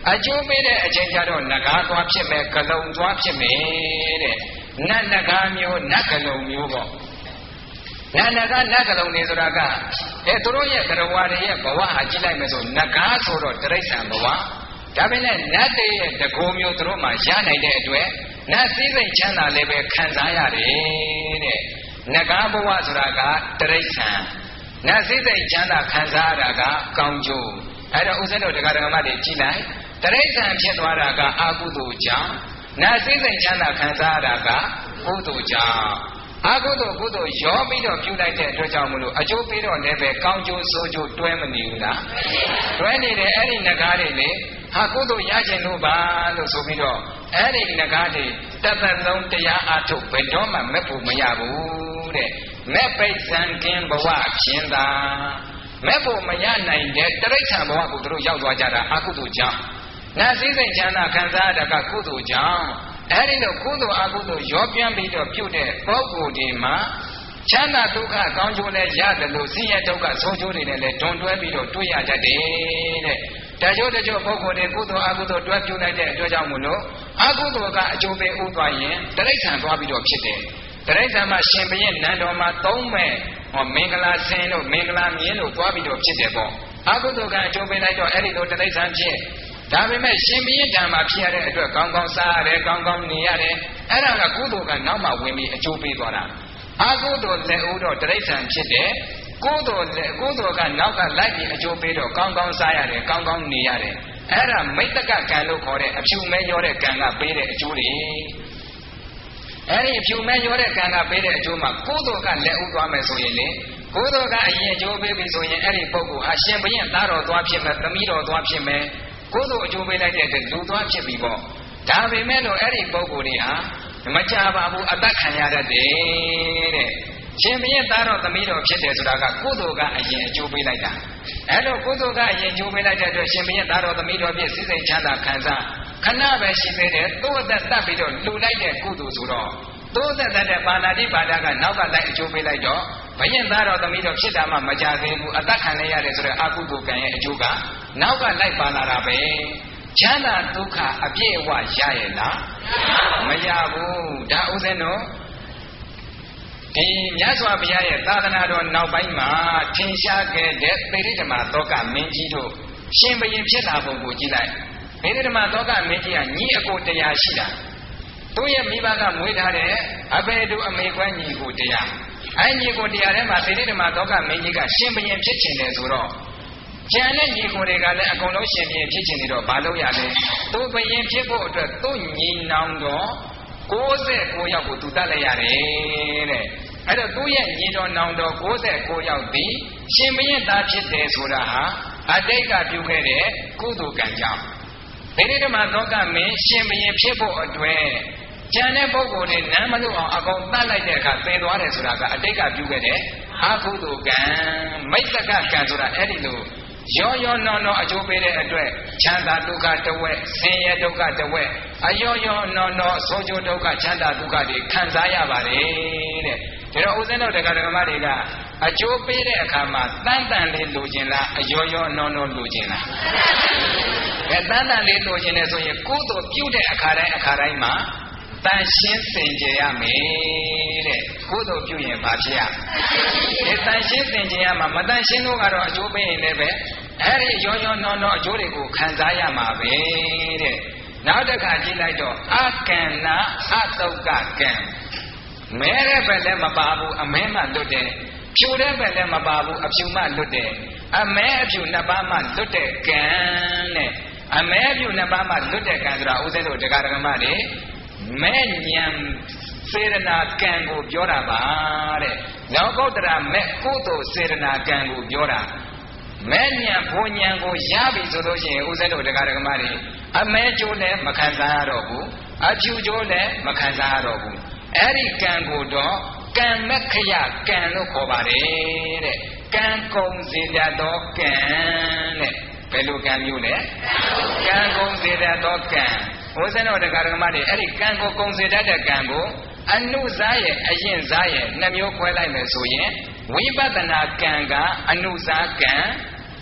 အကျိုးပေးတဲ့အချိန်ကျတော့နဂါသွားဖြစ်မယ်ကလုံသွားဖြစ်မယ်တဲ့နတ်နဂါမျိုးနတ်ကလုံမျိုးပေါ့နတ်နဂါနတ်ကလုံနေဆိုတာကအဲသူတို့ရဲ့ကရဝါတွေရဲ့ဘဝဟာကြည့်လိုက်မယ်ဆိုနဂါဆိုတော့တိရစ္ဆာန်ဘဝဒါပေမဲ့နတ်တွေရဲ့တကိုးမျိုးသူတို့မှရနိုင်တဲ့အတွက်နတ်စည်းစိမ်ချမ်းသာလည်းပဲခံစားရတယ်တဲ့နဂါဘဝဆိုတာကတိရစ္ဆာန်နတ်စည်းစိမ်ချမ်းသာခံစားရတာကကောင်းကျိုးအဲ့တော့ဦးဇင်းတို့တရားဓမ္မတွေကြည့်လိုက်တိရစ္ဆာန်ဖြစ်သွားတာကအကုသိုလ်ကြောင့်နတ်စည်းစိမ်ချမ်းသာခံစားရတာကကုသိုလ်ကြောင့်အကုသိုလ်ကုသိုလ်ရောပြီးတော့ပြုလိုက်တဲ့အတွက်ကြောင့်မလို့အကျိုးပေးတော့လည်းပဲကောင်းကျိုးဆိုးကျိုးတွဲမနေဘူးလားတွဲနေတယ်အဲ့ဒီနဂါတွေလေဟာကုသိုလ်ရခြင်းလို့ပါလို့ဆိုပြီးတော့အဲ့ဒီနဂါတွေတသက်လုံးတရားအထုတ်ဘယ်တော့မှမဲ့ဖို့မရဘူးတဲ့မဲ့ပိတ်စံကင်းဘဝဖြစ်တာမဲ့ဖို့မရနိုင်တဲ့တိရစ္ဆာန်ဘဝကိုသူတို့ရောက်သွားကြတာအကုသိုလ်ကြောင့်နတ်စည်းစိမ်ချမ်းသာခံစားရတာကကုသိုလ်ကြောင့်အဲ့ဒီလိုကုသိုလ်အကုသိုလ်ရောပြန်းပြီးတော့ပြုတဲ့ပုဂ္ဂိုလ်ဒီမှာချမ်းသာဒုက္ခကောင်းကျိုးလည်းရတယ်လို့ဆင်းရဲဒုက္ခဆိုးကျိုးတွေနဲ့လည်းတွန်းတွဲပြီးတော့တွေ့ရတတ်တယ်တဲ့တချို့တချို့ပုဂ္ဂိုလ်တွေကုသိုလ်အကုသိုလ်တွဲပြုလိုက်တဲ့အတွက်ကြောင့်မို့လို့အကုသိုလ်ကအကျိုးပေးဥသွားရင်တိရစ္ဆာန်သွားပြီးတော့ဖြစ်တယ်တိရစ္ဆာန်မှာရှင်ဘုရင်နန်းတော်မှာသုံးမဲ့ဟောမင်္ဂလာဆင်းတို့မင်္ဂလာမြင်းတို့သွားပြီးတော့ဖြစ်တယ်ပေါ့အကုသိုလ်ကအကျိုးပေးလိုက်တော့အဲ့ဒီလိုတိရစ္ဆာန်ဖြစ်ဒါပေမဲ့ရှင်ဘုရင်ဓမ္မဖြစ်ရတဲ့အတွက်ကောင်းကောင်းစားရတယ်ကောင်းကောင်းနေရတယ်အဲ့ဒါကကုသိုလ်ကနောက်မှဝင်ပြီးအကျိုးပေးသွားတာအကုသိုလ်လက်ဦးတော့တိရစ္ဆာန်ဖြစ်တယ်ကုသိုလ်လက်ကုသိုလ်ကနောက်ကလိုက်ပြီးအကျိုးပေးတော့ကောင်းကောင်းစားရတယ်ကောင်းကောင်းနေရတယ်အဲ့ဒါမိတ္တကကံလို့ခေါ်တဲ့အဖြူမဲရောတဲ့ကံကပေးတဲ့အကျိုးတွေအဲ့ဒီအဖြူမဲရောတဲ့ကံကပေးတဲ့အကျိုးမှာကုသိုလ်ကလက်ဦးသွားမယ်ဆိုရင်လေကုသိုလ်ကအရင်အကျိုးပေးပြီဆိုရင်အဲ့ဒီပုဂ္ဂိုလ်ဟာရှင်ဘုရင်သားတော်သွားဖြစ်မယ်သမီးတော်သွားဖြစ်မယ်ကုသိုလ်အကျိုးပေးလိုက်တဲ့အတွက်လူသွားဖြစ်ပြီပေါ့ဒါပေမဲ့လို့အဲ့ဒီပုဂ္ဂိုလ်တွေဟာမကြပါဘူးအသက်ခံရတတ်တယ်တဲ့ရှင်ဘုရင်သားတော်သမီးတော်ဖြစ်တယ်ဆိုတာကကုသိုလ်ကအရင်အကျိုးပေးလိုက်တာအဲ့လိုကုသိုလ်ကအရင်အကျိုးပေးလိုက်တဲ့အတွက်ရှင်ဘုရင်သားတော်သမီးတော်ဖြစ်စိစိမ်ချမ်းသာခံစားခဏပဲရှိသေးတယ်သူ့အသက်တတ်ပြီးတော့လှူလိုက်တဲ့ကုသိုလ်ဆိုတော့သူ့အသက်တတ်တဲ့ပါဏာတိပါဒကနောက်ကလိုက်အကျိုးပေးလိုက်တော့ဘုရင်သားတော်သမီးတော်ဖြစ်တာမှမကြသေးဘူးအသက်ခံရရတယ်ဆိုတဲ့အကုသိုလ်ကံရဲ့အကျိုးကနောက်ကလိုက်ပါလာတာပဲချမ်းသာဒုက္ခအပြည့်အဝရရဲ့လားမရဘူးဒါဥစဉ်တော့ဒီမြတ်စွာဘုရားရဲ့သာသနာတော်နောက်ပိုင်းမှာထင်ရှားခဲ့တဲ့ပေရိဓမ္မသောကမင်းကြီးတို့ရှင်ဘုရင်ဖြစ်လာပုံကိုကြည့်လိုက်ပေရိဓမ္မသောကမင်းကြီးကညီအကိုတရားရှိတာသူ့ရဲ့မိဘကမွေးထားတဲ့အဘေတုအမေခွဲညီကိုတရားအဲညီကိုတရားထဲမှာပေရိဓမ္မသောကမင်းကြီးကရှင်ဘုရင်ဖြစ်ချင်တယ်ဆိုတော့ကျန်တဲ့ညီကိုတွေကလည်းအကုန်လုံးရှင်ဘုရင်ဖြစ်ချင်နေတော့ဘာလို့ရလဲသူဘုရင်ဖြစ်ဖို့အတွက်သူ့ညီနောင်တော်ကိုးဆယ်ကိုးယောက်ကိုသူတတ်လိုက်ရတယ်တဲ့အဲ့တော့သူ့ရဲ့ညီတော်နောင်တော်ကိုးဆယ်ကိုးယောက်ဒီရှင်ဘုရင်သားဖြစ်တယ်ဆိုတာဟာအတိတ်ကပြုခဲ့တဲ့ကုသိုလ်ကံကြောင့်ဗေဒဓမ္မသောကမင်းရှင်ဘုရင်ဖြစ်ဖို့အတွက်ကျန်တဲ့ပုဂ္ဂိုလ်တွေနားမလို့အောင်အကုန်တတ်လိုက်တဲ့အခါသေသွားတယ်ဆိုတာကအတိတ်ကပြုခဲ့တဲ့အကုသိုလ်ကံမိတ္တကကံဆိုတာအဲ့ဒီလိုရောရောနော်နော်အကျိုးပေးတဲ့အတွက်ချမ်းသာဒုက္ခတဝက်ဆင်းရဲဒုက္ခတဝက်အရောရောနော်နော်ဆိုးကျိုးဒုက္ခချမ်းသာဒုက္ခတွေခံစားရပါတယ်တဲ့ဒါတော့ဦးဇင်းတို့တရားဓမ္မတွေကအကျိုးပေးတဲ့အခါမှာတန်တန်လေးလိုချင်လားအရောရောနော်နော်လိုချင်လားအဲတန်တန်လေးလိုချင်တယ်ဆိုရင်ကုသိုလ်ပြုတဲ့အခါတိုင်းအခါတိုင်းမှာတန်ရှင်းစင်ကြယ်ရမယ်တဲ့ကုသိုလ်ပြုရင်ဘာဖြစ်ရဒီတန်ရှင်းစင်ကြယ်ရမှာမတန်ရှင်းလို့ကတော့အကျိုးပေးရင်လည်းပဲအဲ့ဒီရောရောနော်နော်အကျိုးတွေကိုခံစားရမှာပဲတဲ့နောက်တစ်ခါကြည့်လိုက်တော့အကန္နာအတုတ်ကကံမဲတဲ့ဘက်လည်းမပါဘူးအမဲမှလွတ်တယ်ဖြူတဲ့ဘက်လည်းမပါဘူးအဖြူမှလွတ်တယ်အမဲအဖြူနှစ်ပါးမှလွတ်တဲ့ကံတဲ့အမဲအဖြူနှစ်ပါးမှလွတ်တဲ့ကံဆိုတာဥစ္စာတို့တရားဓမ္မတွေမဲ့ညံစေရနာကံကိုပြောတာပါတဲ့လောကုတ္တရာမဲ့ကုသိုလ်စေရနာကံကိုပြောတာမဲ့ညံဘုံညံကိုရပြီဆိုလို့ရှိရင်ဥစ္စာတို့တရားဓမ္မတွေအမဲကျိုးလည်းမခံစားရတော့ဘူးအဖြူကျိုးလည်းမခံစားရတော့ဘူးအဲ့ဒီကံကိုတော့ကံမခယကံလို့ခေါ်ပါတယ်တဲ့ကံကုန်စေတတ်သောကံတဲ့ဘယ်လိုကံမျိုးလဲကံကုန်စေတတ်သောကံဘုဇင်းတော်တရားဓမ္မတွေအဲ့ဒီကံကိုကုန်စေတတ်တဲ့ကံကိုအနုစားရဲ့အရင်စားရဲ့နှမျိုးခွဲလိုက်မယ်ဆိုရင်ဝိပဿနာကံကအနုစားကံ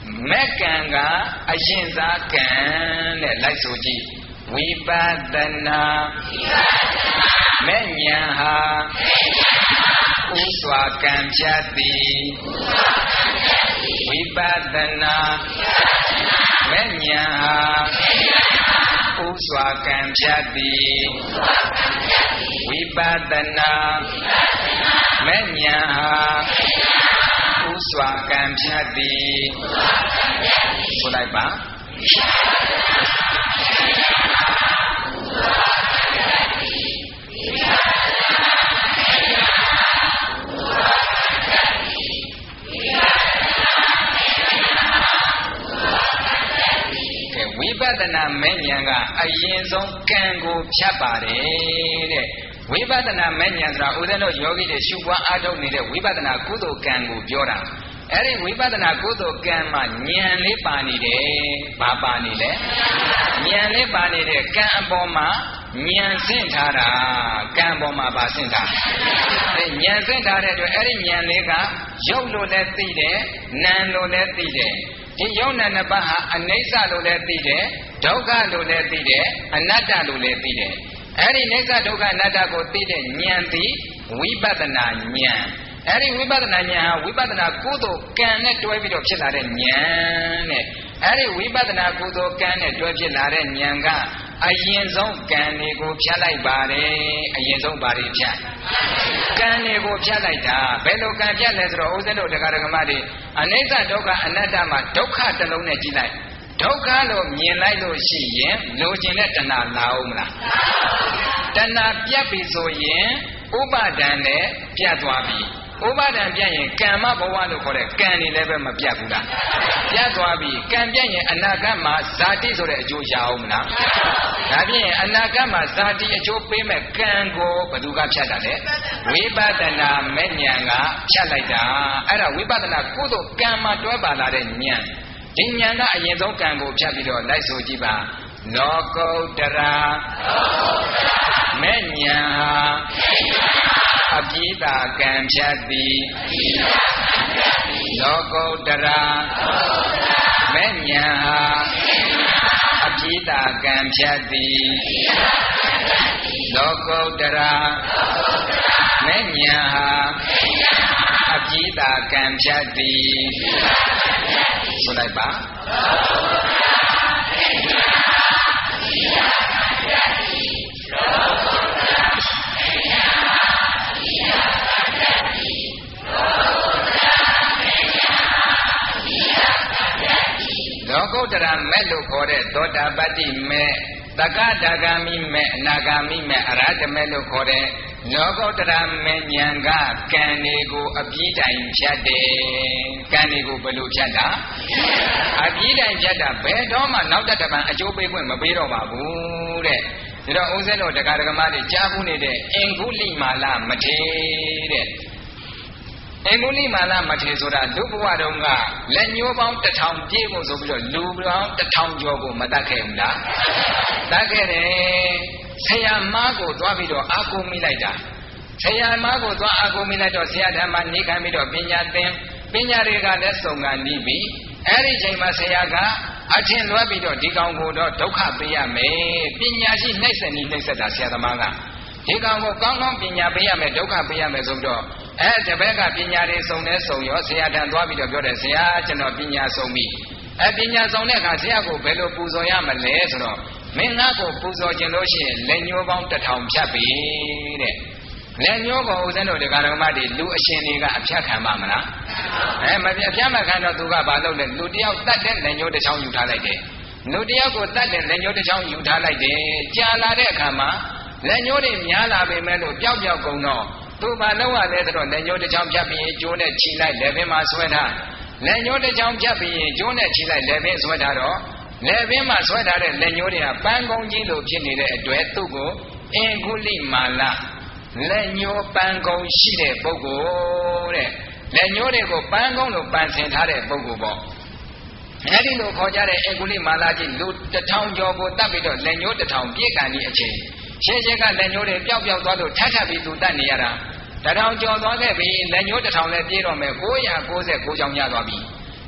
မက်ကံကအရင်စားကံတဲ့လိုက်ဆိုကြည့်ဝိပဿနာမဲ့ဉာဏ်ဟာဥစွာကံဖြတ်သည်ဝိပဿနာမဲ့ဉာဏ်ဟာဥစွာကံဖြတ်သည်ဝိပဿနာမဲ့ဉာဏ်ဟာဥစွာကံဖြတ်သည်ဆိုလိုက်ပါဝိပဿနာမဲ့ဉာဏ်ကအရင်ဆုံးကံကိုဖြတ်ပါတယ်တဲ့ဝိပဿနာမဲ့ဉာဏ်ဆိုတာဦးဇင်းတို့ယောဂီတွေရှုပွားအားထုတ်နေတဲ့ဝိပဿနာကုသိုလ်ကံကိုပြောတာအဲ့ဒီဝိပဿနာကုသိုလ်ကံမှာဉာဏ်လေးပါနေတယ်ဘာပါနေလဲဉာဏ်လေးပါနေတဲ့ကံအပေါ်မှာဉာဏ်ဆင့်ထားတာကံပေါ်မှာပါဆင့်ထားအဲဉာဏ်ဆင့်ထားတဲ့အတွက်အဲ့ဒီဉာဏ်လေးကရုပ်လို့လည်းသိတယ်နာမ်လို့လည်းသိတယ်ဒီယုံနာနှစ်ပါးဟာအနိစ္စလို့လည်းသိတယ်ဒုက္ခလို့လည်းသိတယ်အနတ္တလို့လည်းသိတယ်အဲ့ဒီနိစ္စဒုက္ခအနတ္တကိုသိတဲ့ဉာဏ်သည်ဝိပဿနာဉာဏ်အဲ့ဒီဝိပဿနာဉာဏ်ဟာဝိပဿနာကုသိုလ်ကံနဲ့တွဲပြီးတော့ဖြစ်လာတဲ့ဉာဏ်တဲ့အဲ့ဒီဝိပဿနာကုသိုလ်ကံနဲ့တွဲဖြစ်လာတဲ့ဉာဏ်ကအရင်ဆုံးကံတွေကိုဖြတ်လိုက်ပါတယ်အရင်ဆုံးဘာတွေဖြတ်ကံတွေကိုဖြတ်လိုက်တာဘယ်လိုကံဖြတ်လဲဆိုတော့ဦးဇင်းတို့တရားဓမ္မတွေအနိစ္စဒုက္ခအနတ္တမှာဒုက္ခတစ်လုံးနဲ့ကြည့်လိုက်ဒုက္ခလို့မြင်လိုက်လို့ရှိရင်လိုချင်တဲ့တဏှာလာအောင်မလားတဏှာပြတ်ပြီဆိုရင်ဥပါဒံနဲ့ပြတ်သွားပြီဥပါဒံပြတ်ရင်ကမ္မဘဝလို့ခေါ်တဲ့ကံနေလည်းပဲမပြတ်ဘူးလားပြတ်သွားပြီကံပြတ်ရင်အနာဂတ်မှာဇာတိဆိုတဲ့အကျိုးရအောင်မလားဒါဖြင့်အနာဂတ်မှာဇာတိအကျိုးပေးမဲ့ကံကိုဘယ်သူကဖြတ်တာလဲဝိပဿနာမဲ့ဉာဏ်ကဖြတ်လိုက်တာအဲ့ဒါဝိပဿနာကုသိုလ်ကံမှာတွဲပါလာတဲ့ဉာဏ်ဒီဉာဏ်ကအရင်ဆုံးကံကိုဖြတ်ပြီးတော့လိုက်ဆိုကြည့်ပါလောကုတ္တရာမဲ့ဉာဏ်ဟာအပိဓာကံဖြတ်သည်လောကုတ္တရာမဲ့ဉာဏ်ဟာအပိဓာကံဖြတ်သည်လောကုတ္တရာမဲ့ဉာဏ်ဟာအပိဓာကံဖြတ်သည်ဆိုလိုက်ပါလောကုတ္တရာမဲ့လို့ခေါ်တဲ့သောတာပတ္တိမဲ့သက္ကတာဂာမိမဲ့အနာဂာမိမဲ့အရဟတမဲ့လို့ခေါ်တဲ့လောကုတ္တရာမဲ့ဉာဏ်ကကံတွေကိုအပြီးတိုင်ဖြတ်တယ်ကံတွေကိုဘယ်လိုဖြတ်တာအပြီးတိုင်ဖြတ်တာဘယ်တော့မှနောက်တစ်ပံအကျိုးပေးခွင့်မပေးတော့ပါဘူးတဲ့ဒါတော့ဦးဇင်းတို့တရားဓမ္မတွေကြားဘူးနေတဲ့အင်္ဂုလိမာလမထေတဲ့အင်္ဂုလိမာလမထေဆိုတာလူဘဝတုန်းကလက်ညှိုးပေါင်းတစ်ထောင်ပြည့်ဖို့ဆိုပြီးတော့လူပေါင်းတစ်ထောင်ကျော်ကိုမတတ်ခဲ့ဘူးလားတတ်ခဲ့တယ်ဆရာမကိုသွားပြီးတော့အာကိုမိလိုက်တာဆရာမကိုသွားအာကိုမိလိုက်တော့ဆရာဓမ္မနေခံပြီးတော့ပညာသင်ပညာတွေကလည်းစုံကနီးပြီအဲ့ဒီချိန်မှာဆရာကအထင်လွဲပြီးတော့ဒီကောင်ကိုတော့ဒုက္ခပေးရမယ်ပညာရှိနှိမ့်ဆက်နီးနှိမ့်ဆက်တာဆရာသမားကဒီကောင်ကိုကောင်းကောင်းပညာပေးရမယ်ဒုက္ခပေးရမယ်ဆိုတော့အဲတပည့်ကပညာတွေစုံနေစုံရောဆရာတန်သွားပြီးတော့ပြောတယ်ဆရာကျွန်တော်ပညာစုံပြီအဲပညာစုံတဲ့အခါဆရာကိုဘယ်လိုပူဇော်ရမလဲဆိုတော့မင်းငါ့ကိုပူဇော်ခြင်းလို့ရှိရင်လက်ညှိုးပေါင်းတစ်ထောင်ဖြတ်ပြီတဲ့လက်ညှိုးကိုဦးဇင်းတို့ဒီကာရမတွေလူအရှင်တွေကအဖြတ်ခံပါမလားအဲမပြအဖြတ်မခံတော့သူကဘာလုပ်လဲလူတယောက်တတ်တဲ့လက်ညှိုးတစ်ချောင်းယူထားလိုက်တယ်လူတယောက်ကိုတတ်တဲ့လက်ညှိုးတစ်ချောင်းယူထားလိုက်တယ်ကြာလာတဲ့အခါမှာလက်ညှိုးတွေများလာပေမဲ့လို့ပျောက်ပျောက်ကုန်တော့သူဘာလုပ်ရလဲဆိုတော့လက်ညှိုးတစ်ချောင်းဖြတ်ပြီးကျိုးနဲ့ခြိလိုက်လက်ပင်မှာဆွဲထားလက်ညှိုးတစ်ချောင်းဖြတ်ပြီးကျိုးနဲ့ခြိလိုက်လက်ပင်ဆွဲထားတော့လက်ပင်မှာဆွဲထားတဲ့လက်ညှိုးတွေကပန်းကုန်းကြီးလိုဖြစ်နေတဲ့အတွက်သူ့ကိုအင်္ဂုလိမာလလက်ညှိုးပန်းကုန်းရှိတဲ့ပုဂ္ဂိုလ်တဲ့လက်ညှိုးတွေကိုပန်းကုန်းလိုပန်းဆင်ထားတဲ့ပုဂ္ဂိုလ်ပေါ့အဲဒီလိုခေါ်ကြတဲ့အင်္ဂုလိမာလကြီးလူတစ်ထောင်ကျော်ကိုတတ်ပြီးတော့လက်ညှိုးတစ်ထောင်ပြည့်ကန်ဒီအချိန်ရှင်းရှင်းကလက်ညှိုးတွေပျောက်ပျောက်သွားလို့ထပ်ထပ်ပြီးသူတတ်နေရတာတထောင်ကျော်သွားခဲ့ပြီလက်ညှိုးတစ်ထောင်လည်းပြေးတော့မယ်၉၉၉ချောင်းရသွားပြီ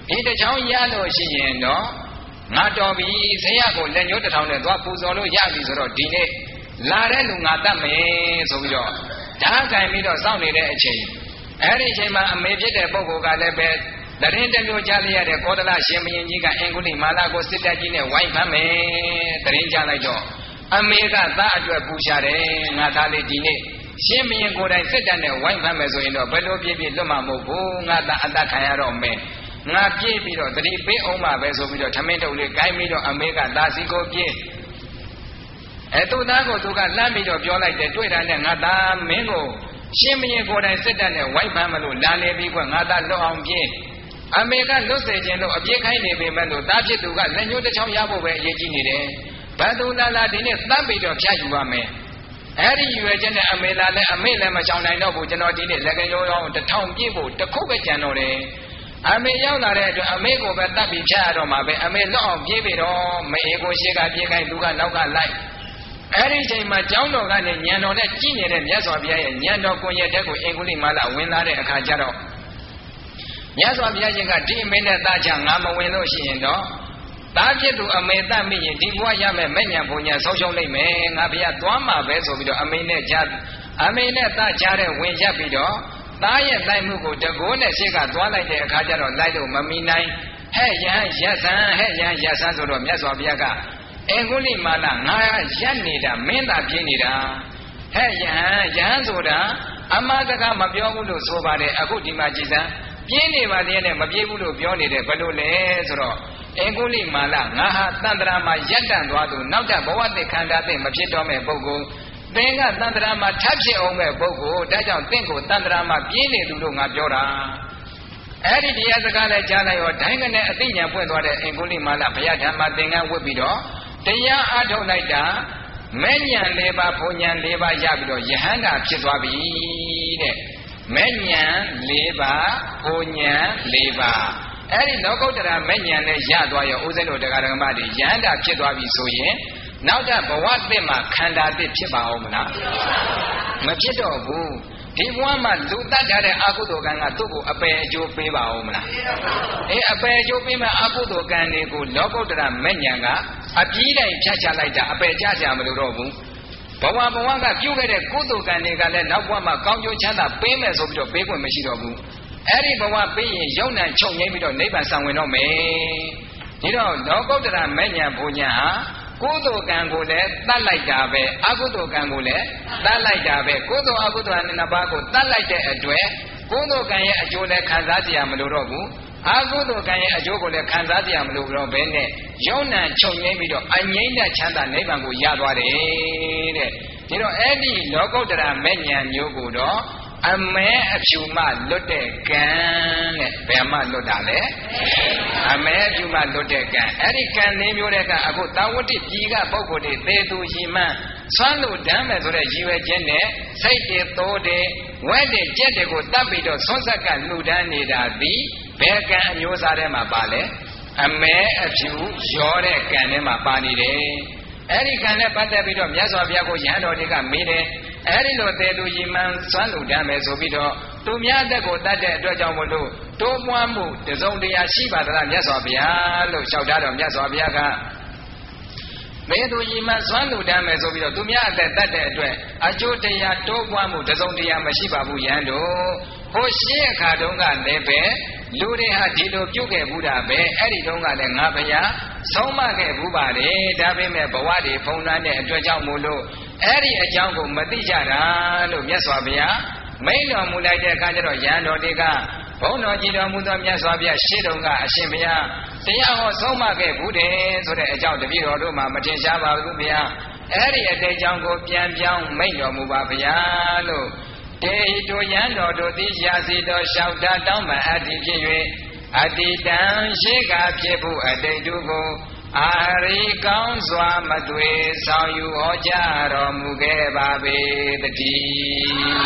ဒီတချောင်းရလို့ရှိရင်တော့ငါတော်ပြီဆရာကိုလက်ညှိုးတစ်ထောင်နဲ့သွားပူဇော်လို့ရပြီဆိုတော့ဒီနေ့လာတဲ့လူငါတတ်မယ်ဆိုပြီးတော့ဓာတ်ကင်ပြီးတော့စောင့်နေတဲ့အချိန်အဲ့ဒီအချိန်မှာအမေဖြစ်တဲ့ပုဂ္ဂိုလ်ကလည်းပဲတရင်တစ်မျိုးကြားလိုက်ရတဲ့ကောသလရှင်ဘုရင်ကြီးကအင်္ဂုလိမာလာကိုစစ်တပ်ကြီးနဲ့ဝိုင်းဖမ်းမယ်တရင်ကြားလိုက်တော့အမေကသားအတွက်ပူရှာတယ်ငါသားလေးဒီနေ့ရှင်ဘုရင်ကိုယ်တိုင်စစ်တပ်နဲ့ဝိုင်းဖမ်းမယ်ဆိုရင်တော့ဘယ်လိုပြည့်ပြည့်လွတ်မှာမဟုတ်ဘူးငါသားအသက်ခံရတော့မယ်ငါပြေးပြီးတော့တတိပေးအောင်ပါပဲဆိုပြီးတော့ထမင်းတုပ်လေးကိုင်းပြီးတော့အမေကသားစီကိုပြေးအဲသူသားကိုသူကလှမ်းပြီးတော့ပြောလိုက်တယ်တွေ့တာနဲ့ငါသားမင်းကိုရှင်ဘုရင်ကိုယ်တိုင်စစ်တပ်နဲ့ဝိုင်းဖမ်းမလို့လာနေပြီးကွငါသားလွတ်အောင်ပြေးအမေကလွတ်စေခြင်းလို့အပြေးခိုင်းနေပေမဲ့လို့သားဖြစ်သူကလက်ညှိုးတစ်ချောင်းရဖို့ပဲအရေးကြီးနေတယ်ဘာသူလာလာဒီနေ့သတ်ပြီးတော့ဖြတ်ယူပါမယ်အဲ့ဒီရွယ်ချက်နဲ့အမေလာလဲအမေလည်းမချောင်နိုင်တော့ဘူးကျွန်တော်ဒီနေ့လက်ကရိုးရောင်းတစ်ထောင်ပြည့်ဖို့တစ်ခုပဲကြံတော့တယ်အမေရောက်လာတဲ့အတွက်အမေကိုပဲတတ်ပြီးဖြတ်ရတော့မှာပဲအမေလွတ်အောင်ပြေးပြီးတော့မေကိုရှိကပြေးခိုင်းသူကနောက်ကလိုက်အဲ့ဒီချိန်မှာကျောင်းတော်ကနေညံတော်နဲ့ကြည်နေတဲ့မြတ်စွာဘုရားရဲ့ညံတော်ကွန်ရက်တဲ့ကိုအင်္ဂုလိမာလာဝင်လာတဲ့အခါကျတော့မြတ်စွာဘုရားရှင်ကဒီအမေနဲ့သားချငါမဝင်လို့ရှိရင်တော့သားဖြစ်သူအမေတတ်မိရင်ဒီဘဝရမယ်မဲ့ညံပုံညာဆုံးရှုံးလိုက်မယ်ငါဘုရားသွားမှာပဲဆိုပြီးတော့အမေနဲ့ကြားအမေနဲ့သားကြားတဲ့ဝင်ရက်ပြီးတော့သားရဲ့လိုက်မှုကိုတကိုးနဲ့ရှေ့ကသွားလိုက်တဲ့အခါကျတော့လိုက်လို့မမီနိုင်ဟဲ့ရဟန်းရက်ဆန်းဟဲ့ရဟန်းရက်ဆန်းဆိုတော့မြတ်စွာဘုရားကအင်္ဂုလိမာလာငါရက်နေတာမင်းသာဖြစ်နေတာဟဲ့ရဟန်းရဟန်းဆိုတာအမတကမပြောဘူးလို့ဆိုပါတယ်အခုဒီမှာကြည်စမ်းပြင်းနေပါသေးတယ်မပြေဘူးလို့ပြောနေတယ်ဘယ်လိုလဲဆိုတော့အင်္ဂုလိမာလာငါဟာတန်တရာမှာရက်တန့်သွားသူနောက်တဲ့ဘဝတိခန္ဓာသိမဖြစ်တော့မဲ့ပုဂ္ဂိုလ်သင်ကတန်တရာမှာထပ်ဖြစ်အောင်မဲ့ပုဂ္ဂိုလ်ဒါကြောင့်သင်ကိုတန်တရာမှာပြင်းနေသူလို့ငါပြောတာအဲ့ဒီတရားစကားလည်းကြားလိုက်ရောဒိုင်းကနေအသိဉာဏ်ပွင့်သွားတဲ့အင်္ဂုလိမာလာဘုရားဓမ္မသင်္ကန်းဝတ်ပြီးတော့တရားအားထုတ်လိုက်တာမဲ့ဉာဏ်၄ပါးဘုံဉာဏ်၄ပါးရပြီးတော့ယဟန္တာဖြစ်သွားပြီတဲ့မဲ့ဉာဏ်၄ပါးဘုံဉာဏ်၄ပါးအဲ့ဒီလောကုတ္တရာမဲ့ဉာဏ်နဲ့ရသွားရောဥစဉ်တို့တရားဓမ္မတွေယဟန္တာဖြစ်သွားပြီဆိုရင်နောက်တဲ့ဘဝသစ်မှာခန္ဓာသစ်ဖြစ်ပါအောင်မလားမဖြစ်တော့ဘူးဒီဘဝမှာလူတတ်ထားတဲ့အကုသိုလ်ကံကသူ့ကိုအပယ်အကျိုးပေးပါအောင်မလားအေးအပယ်အကျိုးပေးမဲ့အကုသိုလ်ကံတွေကိုလောကုတ္တရာမဲ့ဉာဏ်ကအပြီးတိုင်ဖြတ်ချလိုက်တာအပယ်ချကြမလို့တော့ဘူးဘဝဘဝကပြုခဲ့တဲ့ကုသိုလ်ကံတွေကလည်းနောက်ဘဝမှာကောင်းကျိုးချမ်းသာပေးမယ်ဆိုပြီးတော့ပေးခွင့်မရှိတော့ဘူးအဲ့ဒီဘဝပေးရင်ယုံနာချုပ်ငိမ့်ပြီးတော့နိဗ္ဗာန်ဆံဝင်တော့မယ်ဒီတော့လောကုတ္တရာမဲ့ဉာဏ်ဘုံဉာဏ်ဟာကုသိုလ်ကံကိုလည်းတတ်လိုက်တာပဲအကုသိုလ်ကံကိုလည်းတတ်လိုက်တာပဲကုသိုလ်အကုသိုလ်နှစ်ပါးကိုတတ်လိုက်တဲ့အတွက်ကုသိုလ်ကံရဲ့အကျိုးလည်းခံစားကြရမလို့တော့ဘူးအကုသိုလ်ကံရဲ့အကျိုးကိုလည်းခံစားကြရမလို့တော့ဘဲနဲ့ယုံနာချုပ်ငိမ့်ပြီးတော့အငြိမ့်တဲ့ချမ်းသာနိဗ္ဗာန်ကိုရသွားတယ်တဲ့ဒီတော့အဲ့ဒီလောကုတ္တရာမဲ့ဉာဏ်မျိုးကိုတော့အမဲအဖြူမှလွတ်တဲ့ကံတဲ့ဘယ်မှလွတ်တာလဲအမဲအဖြူမှလွတ်တဲ့ကံအဲ့ဒီကံလေးမျိုးတဲ့ကအခုတာဝတိပြည်ကပုဂ္ဂိုလ်တွေသေသူရှိမှန်းဆွမ်းလို့ဓမ်းမယ်ဆိုတဲ့ရည်ရွယ်ချက်နဲ့စိတ်တွေသိုးတွေဝဲတွေကြက်တွေကိုတတ်ပြီးတော့ဆွမ်းဆက်ကလှူဒန်းနေတာသည်ဘယ်ကံအမျိုးစားထဲမှာပါလဲအမဲအဖြူရောတဲ့ကံထဲမှာပါနေတယ်အဲ့ဒီကံနဲ့ပတ်သက်ပြီးတော့မြတ်စွာဘုရားကိုယဟန်တော်တွေကမေးတယ်အဲ့ဒီလိုသေသူရည်မှန်းစွမ်းလူတမ်းမယ်ဆိုပြီးတော့သူများအသက်ကိုတတ်တဲ့အတွက်ကြောင့်မလို့တိုးပွားမှုတစုံတရာရှိပါသလားမြတ်စွာဘုရားလို့လျှောက်ထားတော့မြတ်စွာဘုရားကသေသူရည်မှန်းစွမ်းလူတမ်းမယ်ဆိုပြီးတော့သူများအသက်တတ်တဲ့အတွက်အကျိုးတရားတိုးပွားမှုတစုံတရာမရှိပါဘူးယဟန်တို့ဟိုရှင်းအခါတုန်းကလည်းပဲလူတွေဟာဒီလိုပြုတ်ခဲ့ဘူးတာပဲအဲ့ဒီတုန်းကလည်းငါဘုရားဆုံးမခဲ့ဘူးပါတယ်ဒါပေမဲ့ဘဝတွေဖုံးလွှမ်းတဲ့အတွက်ကြောင့်မို့လို့အဲ့ဒီအကြောင်းကိုမသိကြတာလို့မြတ်စွာဘုရားမိန့်တော်မူလိုက်တဲ့အခါကျတော့ယဟန်တော်တွေကဘုန်းတော်ကြည်တော်မူသောမြတ်စွာဘုရားရှေ့တုန်းကအရှင်ဘုရားတရားဟောဆုံးမခဲ့ဘူးတယ်ဆိုတဲ့အကြောင်းတပည့်တော်တို့မှမထင်ရှားပါဘူးဘုရားအဲ့ဒီအတိတ်ကြောင့်ကိုပြန်ပြောင်းမိန့်တော်မူပါဘုရားလို့တေဟိတောယံတော်တို့သည်ရာစီတော်လျှောက်တာတောင်းပန်အပ်သည်ဖြစ်၍အတိတံရှိကဖြစ်ဖို့အတိတ်တို့ကိုအာရိကောင်းစွာမသွေဆောင်ယူဟောကြားတော်မူခဲ့ပါပေတည်း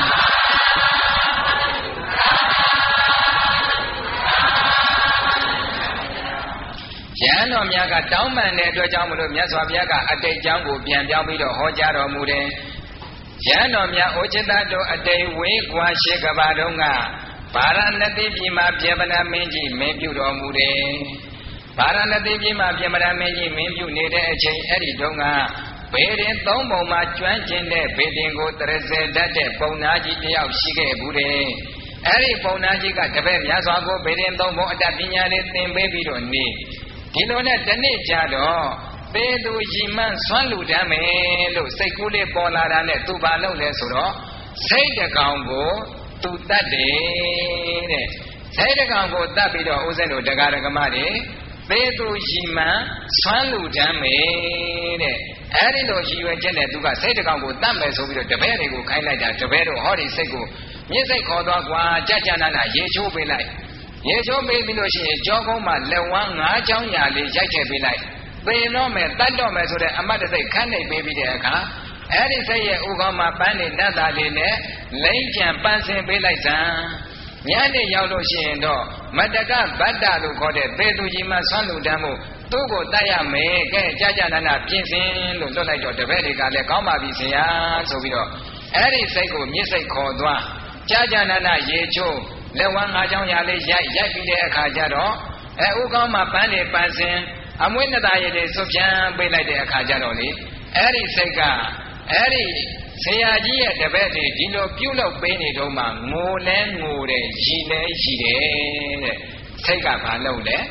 ယဟန်တော်များကတောင်းပန်တဲ့အတွက်ကြောင့်မလို့မြတ်စွာဘုရားကအတိတ်ကြောင့်ကိုပြန်ပြောင်းပြီးတော့ဟောကြားတော်မူတယ်ယဟန်တော်များဩจิตတတို့အတိတ်ဝေးကွာရှိကဘာတုန်းကဗာရာဏသီပြည်မှာပြမနာမင်းကြီးမင်းပြုတော်မူတယ်ဗာရာဏသီပြည်မှာပြမနာမင်းကြီးမင်းပြုနေတဲ့အချိန်အဲ့ဒီတုန်းကဘေဒင်သုံးပုံမှာကျွမ်းကျင်တဲ့ဘေဒင်ကိုတရစေတတ်တဲ့ပုံနာကြီးတယောက်ရှိခဲ့ဘူးတယ်အဲ့ဒီပုံနာကြီးကတပည့်များစွာကိုဘေဒင်သုံးပုံအတတ်ပညာလေးသင်ပေးပြီးတော့နေဒီလိုနဲ့တနေ့ကြတော့သေသူရီမှန်းဆွမ်းလူတမ်းမယ်လို့စိတ်ကူးလေးပေါ်လာတာနဲ့သူဘာလုပ်လဲဆိုတော့စိတ်တကောင်ကိုသူတတ်တယ်တဲ့စိတ်တကောင်ကိုတတ်ပြီးတော့ဦးဇင်းတို့တရားဓမ္မတွေသေသူရီမှန်းဆွမ်းလူတမ်းမယ်တဲ့အဲ့ဒီလိုရည်ရွယ်ချက်နဲ့သူကစိတ်တကောင်ကိုတတ်မယ်ဆိုပြီးတော့တပည့်တွေကိုခိုင်းလိုက်တာတပည့်တို့ဟောဒီစိတ်ကိုမြစ်စိတ်ခေါ်သွားကွာကြကြနာနာရေချိုးပေးလိုက်ရေချိုးပေးပြီးလို့ရှိရင်ကြောကုန်းမှာလက်ဝမ်းငါးချောင်းညာလေးရိုက်ထည့်ပေးလိုက်သေတော့မယ်တတ်တော့မယ်ဆိုတဲ့အမတ်တစိတ်ခန့်နေပေးပြီးတဲ့အခါအဲ့ဒီစိတ်ရဲ့ဥကောင်းမှာပန်းနေနတ်သားလေးနဲ့လိမ့်ကြံပန်းစင်ပေးလိုက်စမ်းညနေရောက်လို့ရှိရင်တော့မတကဗတ္တလို့ခေါ်တဲ့သေသူကြီးမှဆွမ်းလူတမ်းမှုသူ့ကိုတတ်ရမယ်ကဲကြာကြာနာနာပြင်ဆင်လို့လွတ်လိုက်တော့တပည့်တွေကလည်းကောင်းပါပြီဆရာဆိုပြီးတော့အဲ့ဒီစိတ်ကိုမြစ်စိတ်ခေါ်သွားကြာကြာနာနာရေချိုးလက်ဝမ်းငါးချောင်းရာလေးရိုက်ရိုက်ပြီးတဲ့အခါကျတော့အဲဥကောင်းမှာပန်းနေပန်းစင်အမွေးနှစ်သားရည်တွေဆွပြန်ပေးလိုက်တဲ့အခါကျတော့လေအဲ့ဒီစိတ်ကအဲ့ဒီဆရာကြီးရဲ့တပည့်တွေဒီလိုပြုလုပ်ပေးနေတော့မှငိုလဲငိုတယ်ရည်လဲရည်တယ်တဲ့စိတ်ကဘာလုပ်လဲ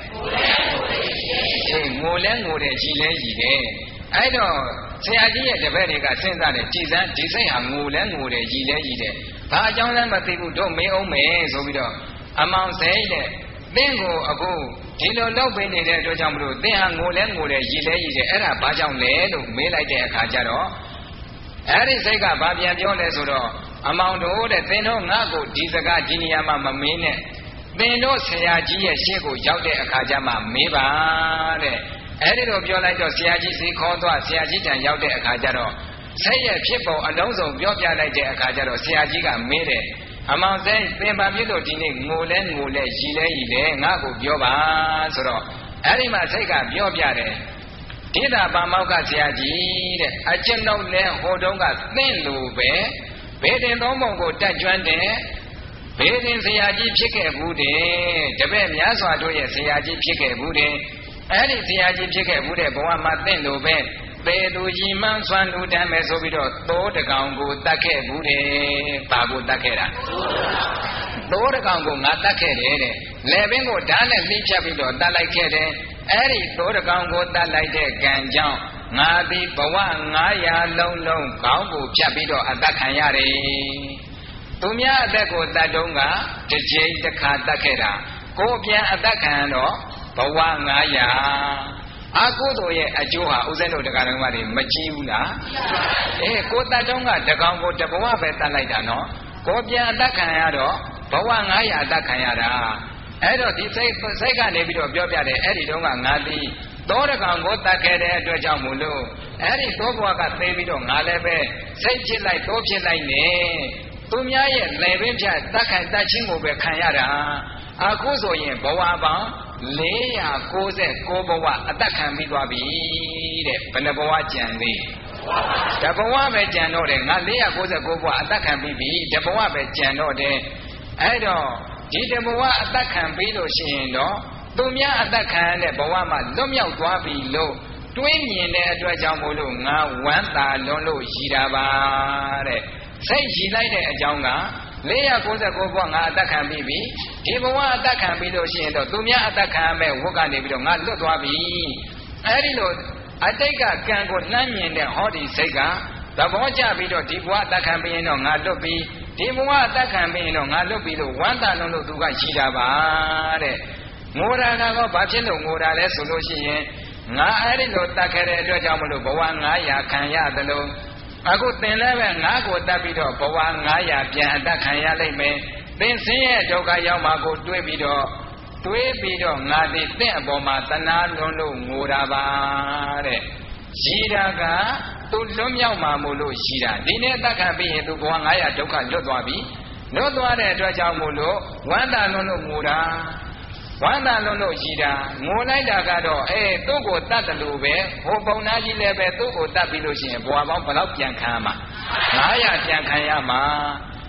ငိုလဲငိုတယ်ရည်လဲရည်တယ်အဲ့တော့ဆရာကြီးရဲ့တပည့်တွေကစဉ်းစားတယ်ကြည်စမ်းဒီစိတ်ဟာငိုလဲငိုတယ်ရည်လဲရည်တယ်ဘာအကြောင်းလဲမသိဘူးတို့မေးအောင်မယ်ဆိုပြီးတော့အမောင်စိတ်တဲ့သင်ကိုအခုဒီလိုလုပ်ပေးနေတဲ့အတွက်ကြောင့်မလို့သင်ဟာငိုလဲငိုတယ်ရည်လဲရည်တယ်အဲ့ဒါဘာကြောင့်လဲလို့မေးလိုက်တဲ့အခါကျတော့အဲ့ဒီစိတ်ကဘာပြန်ပြောလဲဆိုတော့အမောင်တို့တဲ့သင်တို့ငါ့ကိုဒီစကားဒီနေရာမှာမမင်းနဲ့သင်တို့ဆရာကြီးရဲ့ရှေ့ကိုရောက်တဲ့အခါကျမှမေးပါတဲ့အဲ့ဒီလိုပြောလိုက်တော့ဆရာကြီးစီခေါ်သွားဆရာကြီးတန်ရောက်တဲ့အခါကျတော့စိတ်ရဲ့ဖြစ်ပုံအလုံးစုံပြောပြလိုက်တဲ့အခါကျတော့ဆရာကြီးကမေးတယ်အမောင်စိတ်သင်ပါပြလို့ဒီနေ့ငိုလဲငိုလဲရည်လဲရည်လဲငါ့ကိုပြောပါဆိုတော့အဲ့ဒီမှာစိတ်ကပြောပြတယ်ဒီတာပါမောက်ကဆရာကြီးတဲ့အကျဉ်းတော့လဲဟိုတုန်းကသင်လိုပဲဘေဒင်သုံးပုံကိုတတ်ကျွမ်းတယ်ဘေဒင်ဆရာကြီးဖြစ်ခဲ့ဘူးတယ်တပည့်များစွာတို့ရဲ့ဆရာကြီးဖြစ်ခဲ့ဘူးတယ်အဲ့ဒီဆရာကြီးဖြစ်ခဲ့ဘူးတဲ့ဘဝမှာသင်လိုပဲသေသူကြီးမှန်းဆွမ်းလူတမ်းမယ်ဆိုပြီးတော့သိုးတကောင်ကိုတတ်ခဲ့ဘူးတယ်ဘာကိုတတ်ခဲ့တာသိုးတကောင်ကိုငါတတ်ခဲ့တယ်တဲ့လယ်ပင်ကိုဓာတ်နဲ့လှိဖြတ်ပြီးတော့တတ်လိုက်ခဲ့တယ်အဲ့ဒီသိုးတကောင်ကိုတတ်လိုက်တဲ့ကံကြောင့်ငါသည်ဘဝငါးရာလုံးလုံးခေါင်းကိုဖြတ်ပြီးတော့အတတ်ခံရတယ်သူများအသက်ကိုတတ်တုန်းကတစ်ချိန်တစ်ခါတတ်ခဲ့တာကိုပြန်အတတ်ခံတော့ဘဝငါးရာအကုသိုလ်ရဲ့အကျိုးဟာဥစဉ်တို့တရားတော်မှာမကြည့်ဘူးလားအေးကိုတတ်တုန်းကတကောင်ကိုတဘဝပဲတတ်လိုက်တာနော်ကိုပြန်အတတ်ခံရတော့ဘဝငါးရာအတတ်ခံရတာအဲ့တော့ဒီစိတ်စိတ်ကနေပြီးတော့ပြောပြတယ်အဲ့ဒီတုန်းကငါသည်သောတကောင်ကိုတတ်ခဲ့တဲ့အတွက်ကြောင့်မို့လို့အဲ့ဒီသောဘဝကသိပြီးတော့ငါလည်းပဲစိတ်ဖြစ်လိုက်သောဖြစ်လိုက်နေသူများရဲ့လယ်ပင်ဖြတ်တတ်ခံတတ်ချင်းကိုပဲခံရတာအခုဆိုရင်ဘဝပေါင်းလေးရာကိုးဆယ်ကိုးဘဝအတတ်ခံပြီးသွားပြီတဲ့ဘယ်နှဘဝကြံသေးတဘဝပဲကြံတော့တယ်ငါလေးရာကိုးဆယ်ကိုးဘဝအတတ်ခံပြီးပြီတဘဝပဲကြံတော့တယ်အဲ့တော့ဒီတဘဝအတတ်ခံပြီးလို့ရှိရင်တော့သူများအတတ်ခံတဲ့ဘဝမှာလွတ်မြောက်သွားပြီလို့တွေးမြင်တဲ့အတွက်ကြောင့်မို့လို့ငါဝမ်းသာလွန်းလို့ရည်တာပါတဲ့စိတ်ရည်လိုက်တဲ့အကြောင်းကလေးရာကိုးဆယ်ကိုးဘဝငါအတတ်ခံပြီးပြီဒီဘဝအတတ်ခံပြီးလို့ရှိရင်တော့သူများအတတ်ခံမဲ့ဝတ်ကနေပြီးတော့ငါလွတ်သွားပြီအဲ့ဒီလိုအတိတ်ကကံကိုနှမ်းမြင်တဲ့ဟောဒီစိတ်ကသဘောကျပြီးတော့ဒီဘဝအတတ်ခံပြီးရင်တော့ငါလွတ်ပြီဒီဘဝအတတ်ခံပြီးရင်တော့ငါလွတ်ပြီလို့ဝမ်းသာလုံးလို့သူကရှိတာပါတဲ့ငိုတာကတော့ဘာဖြစ်လို့ငိုတာလဲဆိုလို့ရှိရင်ငါအဲ့ဒီလိုတတ်ခဲ့တဲ့အတွက်ကြောင့်မလို့ဘဝငါးရာခံရသလိုအခုသင်လည်းပဲငါ့ကိုတတ်ပြီးတော့ဘဝငါးရာပြန်အတတ်ခံရလိမ့်မယ်သင်ဆင်းရဲဒုက္ခရောက်မှာကိုတွေးပြီးတော့တွေးပြီးတော့ငါဒီသင်အပေါ်မှာတဏှာလွန်လို့ငိုတာပါတဲ့ရှိတာကသူလွတ်မြောက်မှာမို့လို့ရှိတာဒီနေ့အတတ်ခံပြီးရင်သူဘဝငါးရာဒုက္ခလွတ်သွားပြီလွတ်သွားတဲ့အတွက်ကြောင့်မို့လို့ဝမ်းသာလွန်လို့ငိုတာဝမ်းသာလွန်လို့ရှိတာငိုလိုက်တာကတော့အေးသူ့ကိုတတ်တယ်လို့ပဲဟိုပုံနာကြီးလည်းပဲသူ့ကိုတတ်ပြီးလို့ရှိရင်ဘဝပေါင်းဘယ်လောက်ပြန်ခံရမှာငါးရာပြန်ခံရမှာ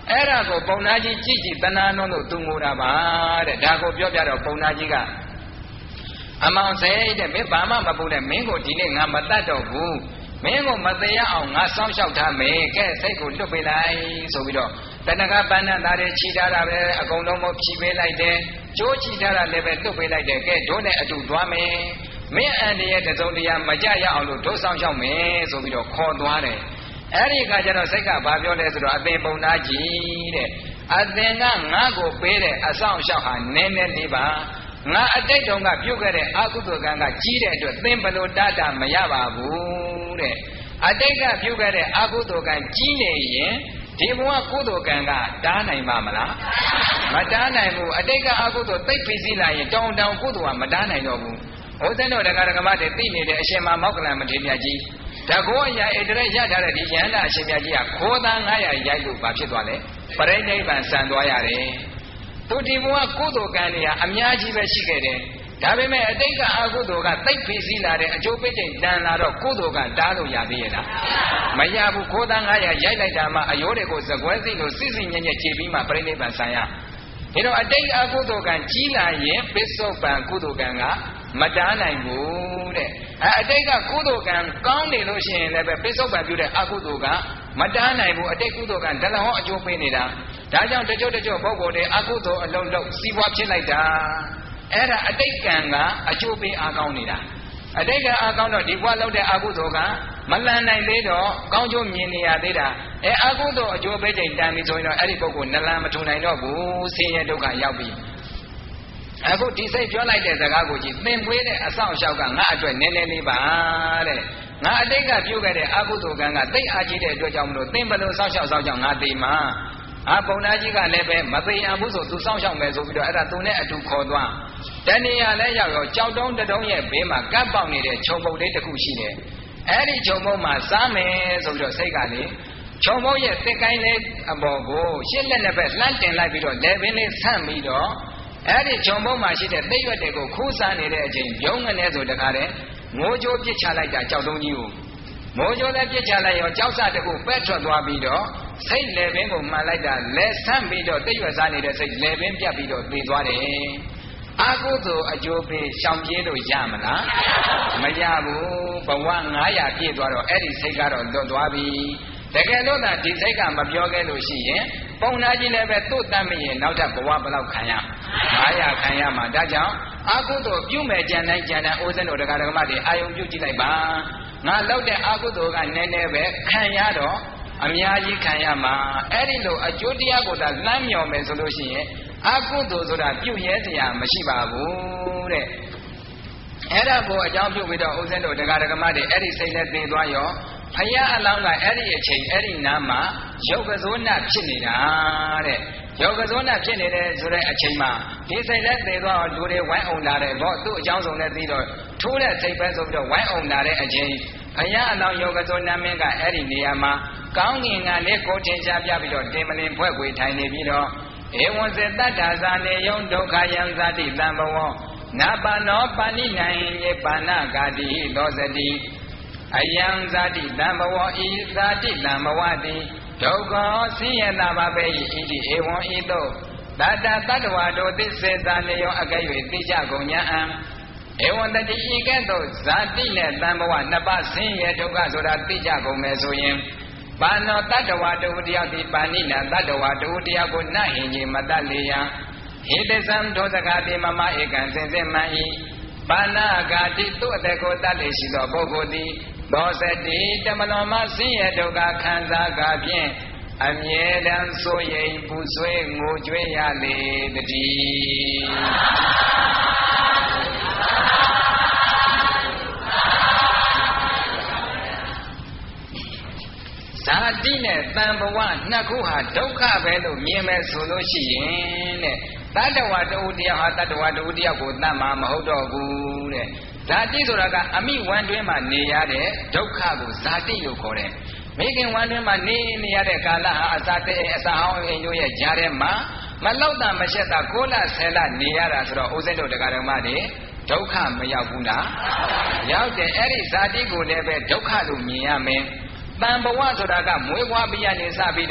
အဲ့ဒါကိုပုံနာကြီးကြည့်ကြည့်တဏှာနှုံးတို့သူငိုတာပါတဲ့ဒါကိုပြောပြတော့ပုံနာကြီးကအမောင်စိတ်တဲ့မင်းဘာမှမပူတဲ့မင်းကိုဒီနေ့ငါမတတ်တော့ဘူးမင်းကိုမသေးရအောင်ငါစောင့်ရှောက်ထားမယ်ကဲစိတ်ကိုလွတ်ပေးလိုက်ဆိုပြီးတော့တဏှာပန္နသားတွေခြိထားတာပဲအကုန်လုံးမဖြီးပေးလိုက်တယ်ကြိုးခြိထားတာလည်းပဲလွတ်ပေးလိုက်တယ်ကဲတို့နဲ့အတူသွားမယ်မင်းအန်တရဲ့တစုံတရာမကြရအောင်လို့တို့စောင့်ရှောက်မယ်ဆိုပြီးတော့ခေါ်သွားတယ်အဲ့ဒီအခါကျတော့စိတ်ကဘာပြောလဲဆိုတော့အသင်ပုံနာကြီးတဲ့အသင်ကငါ့ကိုပေးတဲ့အဆောင်အရှောက်ဟာနည်းနည်းလေးပါငါအတိတ်တုန်းကပြုတ်ခဲ့တဲ့အကုသိုလ်ကံကကြီးတဲ့အတွက်သင်ဘလို့တတ်တာမရပါဘူးတဲ့အတိတ်ကပြုတ်ခဲ့တဲ့အကုသိုလ်ကံကြီးနေရင်ဒီဘဝကုသိုလ်ကံကတားနိုင်ပါမလားမတားနိုင်ဘူးအတိတ်ကအကုသိုလ်သိပ်ဖိစီးလာရင်တောင်းတောင်းကုသိုလ်ကမတားနိုင်တော့ဘူးဘုဇင်းတို့တရားဓမ္မတွေသိနေတဲ့အရှင်မမောက္ကလံမထေရမြတ်ကြီးတကောအရာဣတရရထားတဲ့ဒီယန္တာအရှင်မြတ်ကြီးကခိုးသားငါးရာရိုက်လို့ဘာဖြစ်သွားလဲပရိနိဗ္ဗာန်ဆံသွားရတယ်သူဒီဘဝကုသိုလ်ကံတွေဟာအများကြီးပဲရှိခဲ့တယ်ဒါပေမဲ့အတိတ်ကအကုသိုလ်ကသိပ်ဖိစီးလာတဲ့အကျိုးပိတ်တဲ့တန်လာတော့ကုသိုလ်ကတားလို့ရသေးရဲ့လားမရဘူးခိုးသားငါးရာရိုက်လိုက်တာမှအယောတွေကိုဇကွဲစိလို့စစ်စစ်ညံ့ညံ့ခြေပြီးမှပရိနိဗ္ဗာန်ဆံရဒါတော့အတိတ်အကုသိုလ်ကံကြီးလာရင်ပစ္စုပန်ကုသိုလ်ကံကမတားနိုင်ဘူးတဲ့အတိတ်ကကုသိုလ်ကံကောင်းနေလို့ရှိရင်လည်းပဲပစ္စုပန်ပြုတဲ့အကုသိုလ်ကမတားနိုင်ဘူးအတိတ်ကုသိုလ်ကံဒလဟောအကျိုးပေးနေတာဒါကြောင့်တချို့တချို့ပုဂ္ဂိုလ်တွေအကုသိုလ်အလုံးလုံးစီးပွားဖြစ်လိုက်တာအဲ့ဒါအတိတ်ကံကအကျိုးပေးအားကောင်းနေတာအတိတ်ကအားကောင်းတော့ဒီဘဝလောက်တဲ့အကုသိုလ်ကမလန်နိုင်သေးတော့ကောင်းကျိုးမြင်နေရသေးတာအဲအကုသိုလ်အကျိုးပေးချိန်တန်ပြီဆိုရင်တော့အဲ့ဒီပုဂ္ဂိုလ်နလန်မထူနိုင်တော့ဘူးဆင်းရဲဒုက္ခရောက်ပြီအခုဒီစိတ်ပြောလိုက်တဲ့စကားကိုကြည့်သင်ပွေးတဲ့အဆောင်အရှောက်ကငါအတွက်နည်းနည်းလေးပါတဲ့ငါအတိတ်ကပြုခဲ့တဲ့အကုသိုလ်ကံကသိအားကြီးတဲ့အတွက်ကြောင့်မလို့သင်ဘလို့စောင့်ရှောက်စောင့်ကြောင့်ငါသိမှာအာပုံနာကြီးကလည်းပဲမသိအောင်ဘူးဆိုသူစောင့်ရှောက်မယ်ဆိုပြီးတော့အဲ့ဒါသူနဲ့အတူခေါ်သွားတဏှာလည်းရောက်ရောကြောက်တုံးတုံးရဲ့ဘေးမှာကပ်ပေါက်နေတဲ့ခြုံပုတ်လေးတစ်ခုရှိတယ်အဲ့ဒီခြုံပုတ်မှာစားမယ်ဆိုပြီးတော့စိတ်ကလေခြုံပုတ်ရဲ့တစ်ကိုင်းလေးအပေါ်ကိုရှစ်လက်နှစ်ဖက်လှမ်းတင်လိုက်ပြီးတော့လက်ပင်လေးဆန့်ပြီးတော့အဲ့ဒီဂျုံပုံမှာရှိတဲ့သိရွက်တွေကိုခူးစားနေတဲ့အချိန်ရုံးငနဲ့ဆိုတခါတည်းငိုးကြိုးပစ်ချလိုက်တာကြောက်တုံးကြီးကိုမိုးကြိုးလည်းပစ်ချလိုက်ရောကြောက်စတကူပဲ့ထွက်သွားပြီးတော့စိတ်လေပင်ကိုမှန်လိုက်တာလက်ဆန့်ပြီးတော့သိရွက်စားနေတဲ့စိတ်လေပင်ပြတ်ပြီးတော့သေသွားတယ်အာကုသိုလ်အကျိုးပေးရှောင်ပြေးလို့ရမလားမရဘူးဘဝငါးရာပြည့်သွားတော့အဲ့ဒီစိတ်ကတော့လွတ်သွားပြီတကယ်လို့သာဒီစိတ်ကမပြောခဲ့လို့ရှိရင်ပုံနာကြီးလည်းပဲသူ့တတ်မရင်နောက်ထပ်ဘဝဘယ်လောက်ခံရငါးရာခံရမှာဒါကြောင့်အာကုသိုလ်ပြုမယ်ကြံတိုင်းကြံတိုင်းအိုးစင်းတို့တရားဓမ္မတွေအာယုံပြုကြည့်လိုက်ပါငါလောက်တဲ့အာကုသိုလ်ကနည်းနည်းပဲခံရတော့အများကြီးခံရမှာအဲ့ဒီလိုအကျိုးတရားကိုသာလမ်းမြော်မယ်ဆိုလို့ရှိရင်အာကုသိုလ်ဆိုတာပြုရဲစရာမရှိပါဘူးတဲ့အဲ့ဒါကိုအကြောင်းပြုပြီးတော့ဥစဉ်တို့တရားဓမ္မတွေအဲ့ဒီစိတ်နဲ့သိသွားရောဖယားအလောင်းကအဲ့ဒီအချိန်အဲ့ဒီနားမှာယောဂဇောနဖြစ်နေတာတဲ့ယောဂဇောနဖြစ်နေတဲ့ဆိုတဲ့အချိန်မှာဒီစိတ်နဲ့သိသွားလူတွေဝိုင်းအောင်လာတယ်ပေါ့သူ့အကြောင်းစုံနဲ့သိတော့ထိုးတဲ့စိတ်ပဲဆိုပြီးတော့ဝိုင်းအောင်လာတဲ့အချိန်ဖယားအလောင်းယောဂဇောနမင်းကအဲ့ဒီနေရာမှာကောင်းငင်ကလေးကိုထင်ရှားပြပြီးတော့တင်မလင်ဖွဲ့ခွေထိုင်နေပြီးတော့ဧဝံစေတ္တဇာနေယုံဒုက္ခယံဇာတိတံဘဝနာပါနောပါဏိနံယေပါဏဂာတိသောစတိအယံဇာတိတံဘဝဤဇာတိတံဘဝတိဒုက္ခဆင်းရဲတာပါပဲဤတိဧဝံဤသို့တတ္တတတ္တဝါတို့သစ္စေသာနေယောအကဲ့၍သိကြကုန်ညာအံဧဝံတတိဤကဲ့သို့ဇာတိနဲ့တံဘဝနှစ်ပါးဆင်းရဲဒုက္ခဆိုတာသိကြကုန်မယ်ဆိုရင်ပါဏောတတ္တဝါတူတယောက်ဒီပါဏိနတတ္တဝါတူတယောက်ကိုနတ်ဟင်ကြီးမတတ်လေယံဟိတသံဒောသကာတိမမဧကံစင်စစ်မှန်၏ပါဏဂာတိသူ့အတကိုတတ်လေရှိသောပုဂ္ဂိုလ်သည်သောစတိတမလောမဆင်းရဲဒုက္ခခံစားကားဖြင့်အမြဲတမ်းဆိုရင်ပူဆွေးငိုကြွေးရလေတည်းဇာတိနဲ့တန်ဘဝနှစ်ခုဟာဒုက္ခပဲလို့မြင်မယ်ဆိုလို့ရှိရင်တဲ့တတ္တဝါတူတယောက်ဟာတတ္တဝါတူတယောက်ကိုတတ်မှာမဟုတ်တော့ဘူးတဲ့ဇာတိဆိုတာကအမိဝမ်းတွင်းမှာနေရတဲ့ဒုက္ခကိုဇာတိလို့ခေါ်တယ်မိခင်ဝမ်းတွင်းမှာနေနေရတဲ့ကာလဟာအစာတဲ့အစာဟောင်းအိမ်တို့ရဲ့ကြားထဲမှာမလောက်တာမရှက်တာကိုလဆယ်လနေရတာဆိုတော့ဥစဉ်တို့တရားဓမ္မတွေဒုက္ခမရောက်ဘူးလားရောက်တယ်အဲ့ဒီဇာတိကိုလည်းပဲဒုက္ခလို့မြင်ရမယ်တန်ဘဝဆိုတာကမွေးဖွားပြီးရနေစပြီးတော့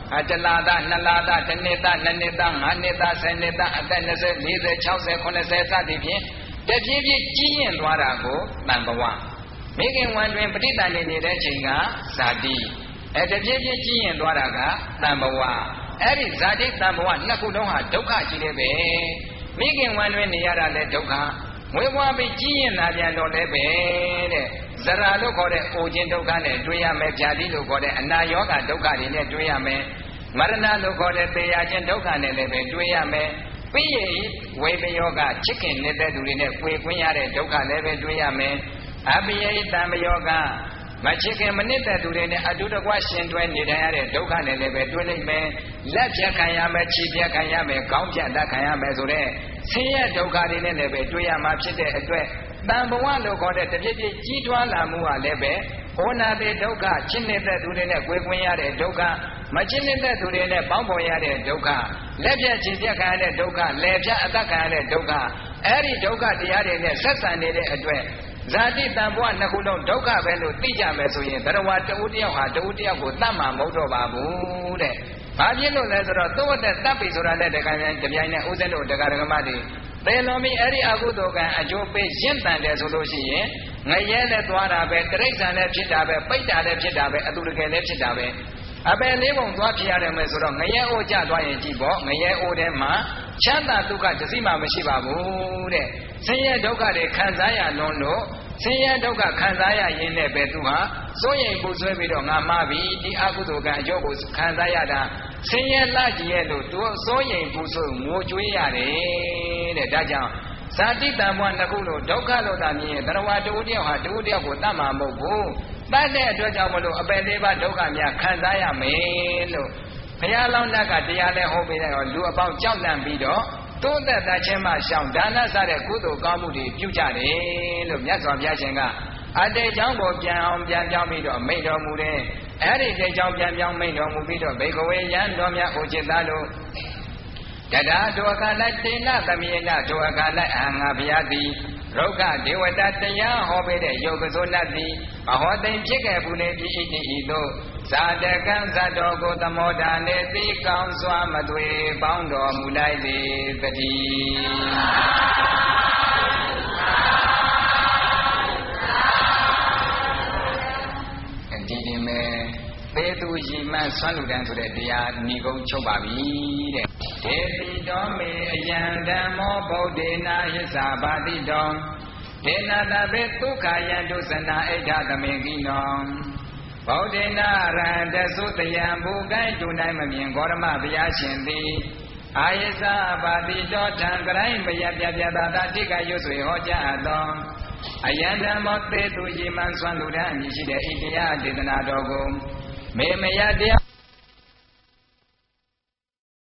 အတလာတာနှစ်လာတာတစ်နှစ်တာနှစ်နှစ်တာငါးနှစ်တာဆယ်နှစ်တာအသက်၂၀ ၄၀ ၆၀ ၇၀စသည်ဖြင့်တဖြည်းဖြည်းကြီးရင်သွားတာကိုတန်ဘဝမိခင်ဝန်တွင်ပဋိသန္ဓေနေတဲ့ချိန်ကဇာတိအဲတဖြည်းဖြည်းကြီးရင်သွားတာကတန်ဘဝအဲ့ဒီဇာတိတန်ဘဝနှစ်ခုလုံးဟာဒုက္ခကြီးတယ်ပဲမိခင်ဝန်တွင်နေရတာလည်းဒုက္ခမွေးဖွားပြီးကြီးရင်လာပြန်တော့လည်းပဲတဲ့ဇရာလို့ခေါ်တဲ့အိုခြင်းဒုက္ခနဲ့တွေ့ရမယ်ဗျာတိလို့ခေါ်တဲ့အနာရောဂါဒုက္ခတွေနဲ့တွေ့ရမယ်မရဏလို့ခေါ်တဲ့သေရခြင်းဒုက္ခနဲ့လည်းပဲတွေ့ရမယ်ပြီးရင်ဝိပယောဂချစ်ခင်နေတဲ့သူတွေနဲ့တွေ့ခွင့်ရတဲ့ဒုက္ခလည်းပဲတွေ့ရမယ်အပိယိတံမယောဂမချစ်ခင်မနစ်တဲ့သူတွေနဲ့အတူတကွရှင်တွဲနေထိုင်ရတဲ့ဒုက္ခနဲ့လည်းပဲတွေ့လိမ့်မယ်လက်ပြတ်ခံရမယ်ခြေပြတ်ခံရမယ်ခေါင်းပြတ်တတ်ခံရမယ်ဆိုတဲ့ဆင်းရဲဒုက္ခတွေနဲ့လည်းပဲတွေ့ရမှာဖြစ်တဲ့အတွက်တန်ဘဝလို့ခေါ်တဲ့တပြည့်ပြည့်ကြီးထွားလာမှုဟာလည်းပဲဩနာတိဒုက္ခချစ်နေတဲ့သူတွေနဲ့ကိုယ်ကွင်းရတဲ့ဒုက္ခမချစ်နေတဲ့သူတွေနဲ့ပေါင်းဖော်ရတဲ့ဒုက္ခလက်ပြတ်ခြေပြတ်ခံရတဲ့ဒုက္ခလယ်ပြတ်အသက်ခံရတဲ့ဒုက္ခအဲ့ဒီဒုက္ခတရားတွေနဲ့ဆက်ဆံနေတဲ့အတွက်ဇာတိတန်ဘဝနှစ်ခုလုံးဒုက္ခပဲလို့သိကြမယ်ဆိုရင်ဘရဝတဦးတယောက်ဟာတဦးတယောက်ကိုတတ်မှာမဟုတ်တော့ပါဘူးတဲ့။ဘာဖြစ်လို့လဲဆိုတော့သုဝတ္တတပ်ပြီဆိုတာနဲ့တခါပြန်တပြိုင်နဲ့ဥစဉ်တို့တရားဓမ္မတွေသေလုံးပြီးအဲ့ဒီအကုသိုလ်ကံအကျိုးပေးရင့်တန်တယ်ဆိုလို့ရှိရင်ငရဲနဲ့သွားတာပဲတိရစ္ဆာန်နဲ့ဖြစ်တာပဲပိဋ္ဌာနဲ့ဖြစ်တာပဲအတူတကယ်နဲ့ဖြစ်တာပဲအပယ်လေးပုံသွားဖြစ်ရတယ်မယ်ဆိုတော့ငရဲအိုးကြသွားရင်ကြည့်ပေါ့ငရဲအိုးထဲမှာချမ်းသာဒုက္ခတစိမှမရှိပါဘူးတဲ့ဆင်းရဲဒုက္ခတွေခံစားရလွန်းလို့ဆင်းရဲဒုက္ခခံစားရရင်လည်းပဲသူဟာစိုးရိမ်ပူဆွဲပြီးတော့ငါမှားပြီဒီအကုသိုလ်ကံအကျိုးကိုခံစားရတာဆင်းရဲလှကြီးရဲ့လို့သူစိုးရိမ်ပူဆွဲငိုကြွေးရတယ်တဲ့ဒါကြောင့်ဇာတိတံဘဝနှစ်ခုလို့ဒုက္ခလို့သာမြင်ရင်တရဝတူတယောက်ဟာတူတယောက်ကိုတတ်မှာမဟုတ်ဘူးတတ်တဲ့အတွက်ကြောင့်မလို့အပယ်လေးပါးဒုက္ခများခံစားရမယ်လို့ဘုရားလောင်းတကတရားနဲ့ဟောပေးတဲ့လူအပေါင်းကြောက်လန့်ပြီးတော့တိုးသက်တတ်ခြင်းမှရှောင်ဒါနစတဲ့ကုသိုလ်ကောင်းမှုတွေပြုကြတယ်လို့မြတ်စွာဘုရားရှင်ကအတေเจ้าကိုပြန်အောင်ပြန်ပြောင်းပြီးတော့မိန့်တော်မူတဲ့အဲ့ဒီတေเจ้าပြန်ပြောင်းမိန့်တော်မူပြီးတော့ဘေကဝေယံတော်မြတ်ဥจิตသားတို့တဒါတောအခါ၌တေနသမေနတောအခါ၌အာငါဘုရားသည်ရုက္ခဒေဝတာတရားဟောပေးတဲ့ယုတ်ကစိုးနတ်သည်အဟောသိဖြစ်ခဲ့ဘူးလေဤဤဤသို့ဇာတကံဇတ်တော်ကိုသမောဒာနေသိကောင်းစွာမသွေပေါင်းတော်မူလိုက်သည်တည်းဒီဒီမဲ့သေသူရီမန်းဆွမ်းလူတန်းဆိုတဲ့တရားဏီကုံချုပ်ပါပြီတဲ့ဒေတိတော်မေအယံဓမ္မောဗုဒ္ဓေနာဟိသာဘာတိတောဒေနာတဘေဒုက္ခယံဒုစနာဣဒ္ဓသမေကိနောဗုဒ္ဓေနာရဟန္တသုတယံဘူကိုင်းတူနိုင်မမြင်ဂေါရမဘုရားရှင်သည်အာယိသာဘာတိတောထံကရိုင်းဘယပြပြတာတာတိကရွဆွေဟောကြားအပ်သောအယံဓမ္မောသေသူရီမန်းဆွမ်းလူတန်းအမည်ရှိတဲ့ဣတရားဒေသနာတော်ကိုမေမယတရား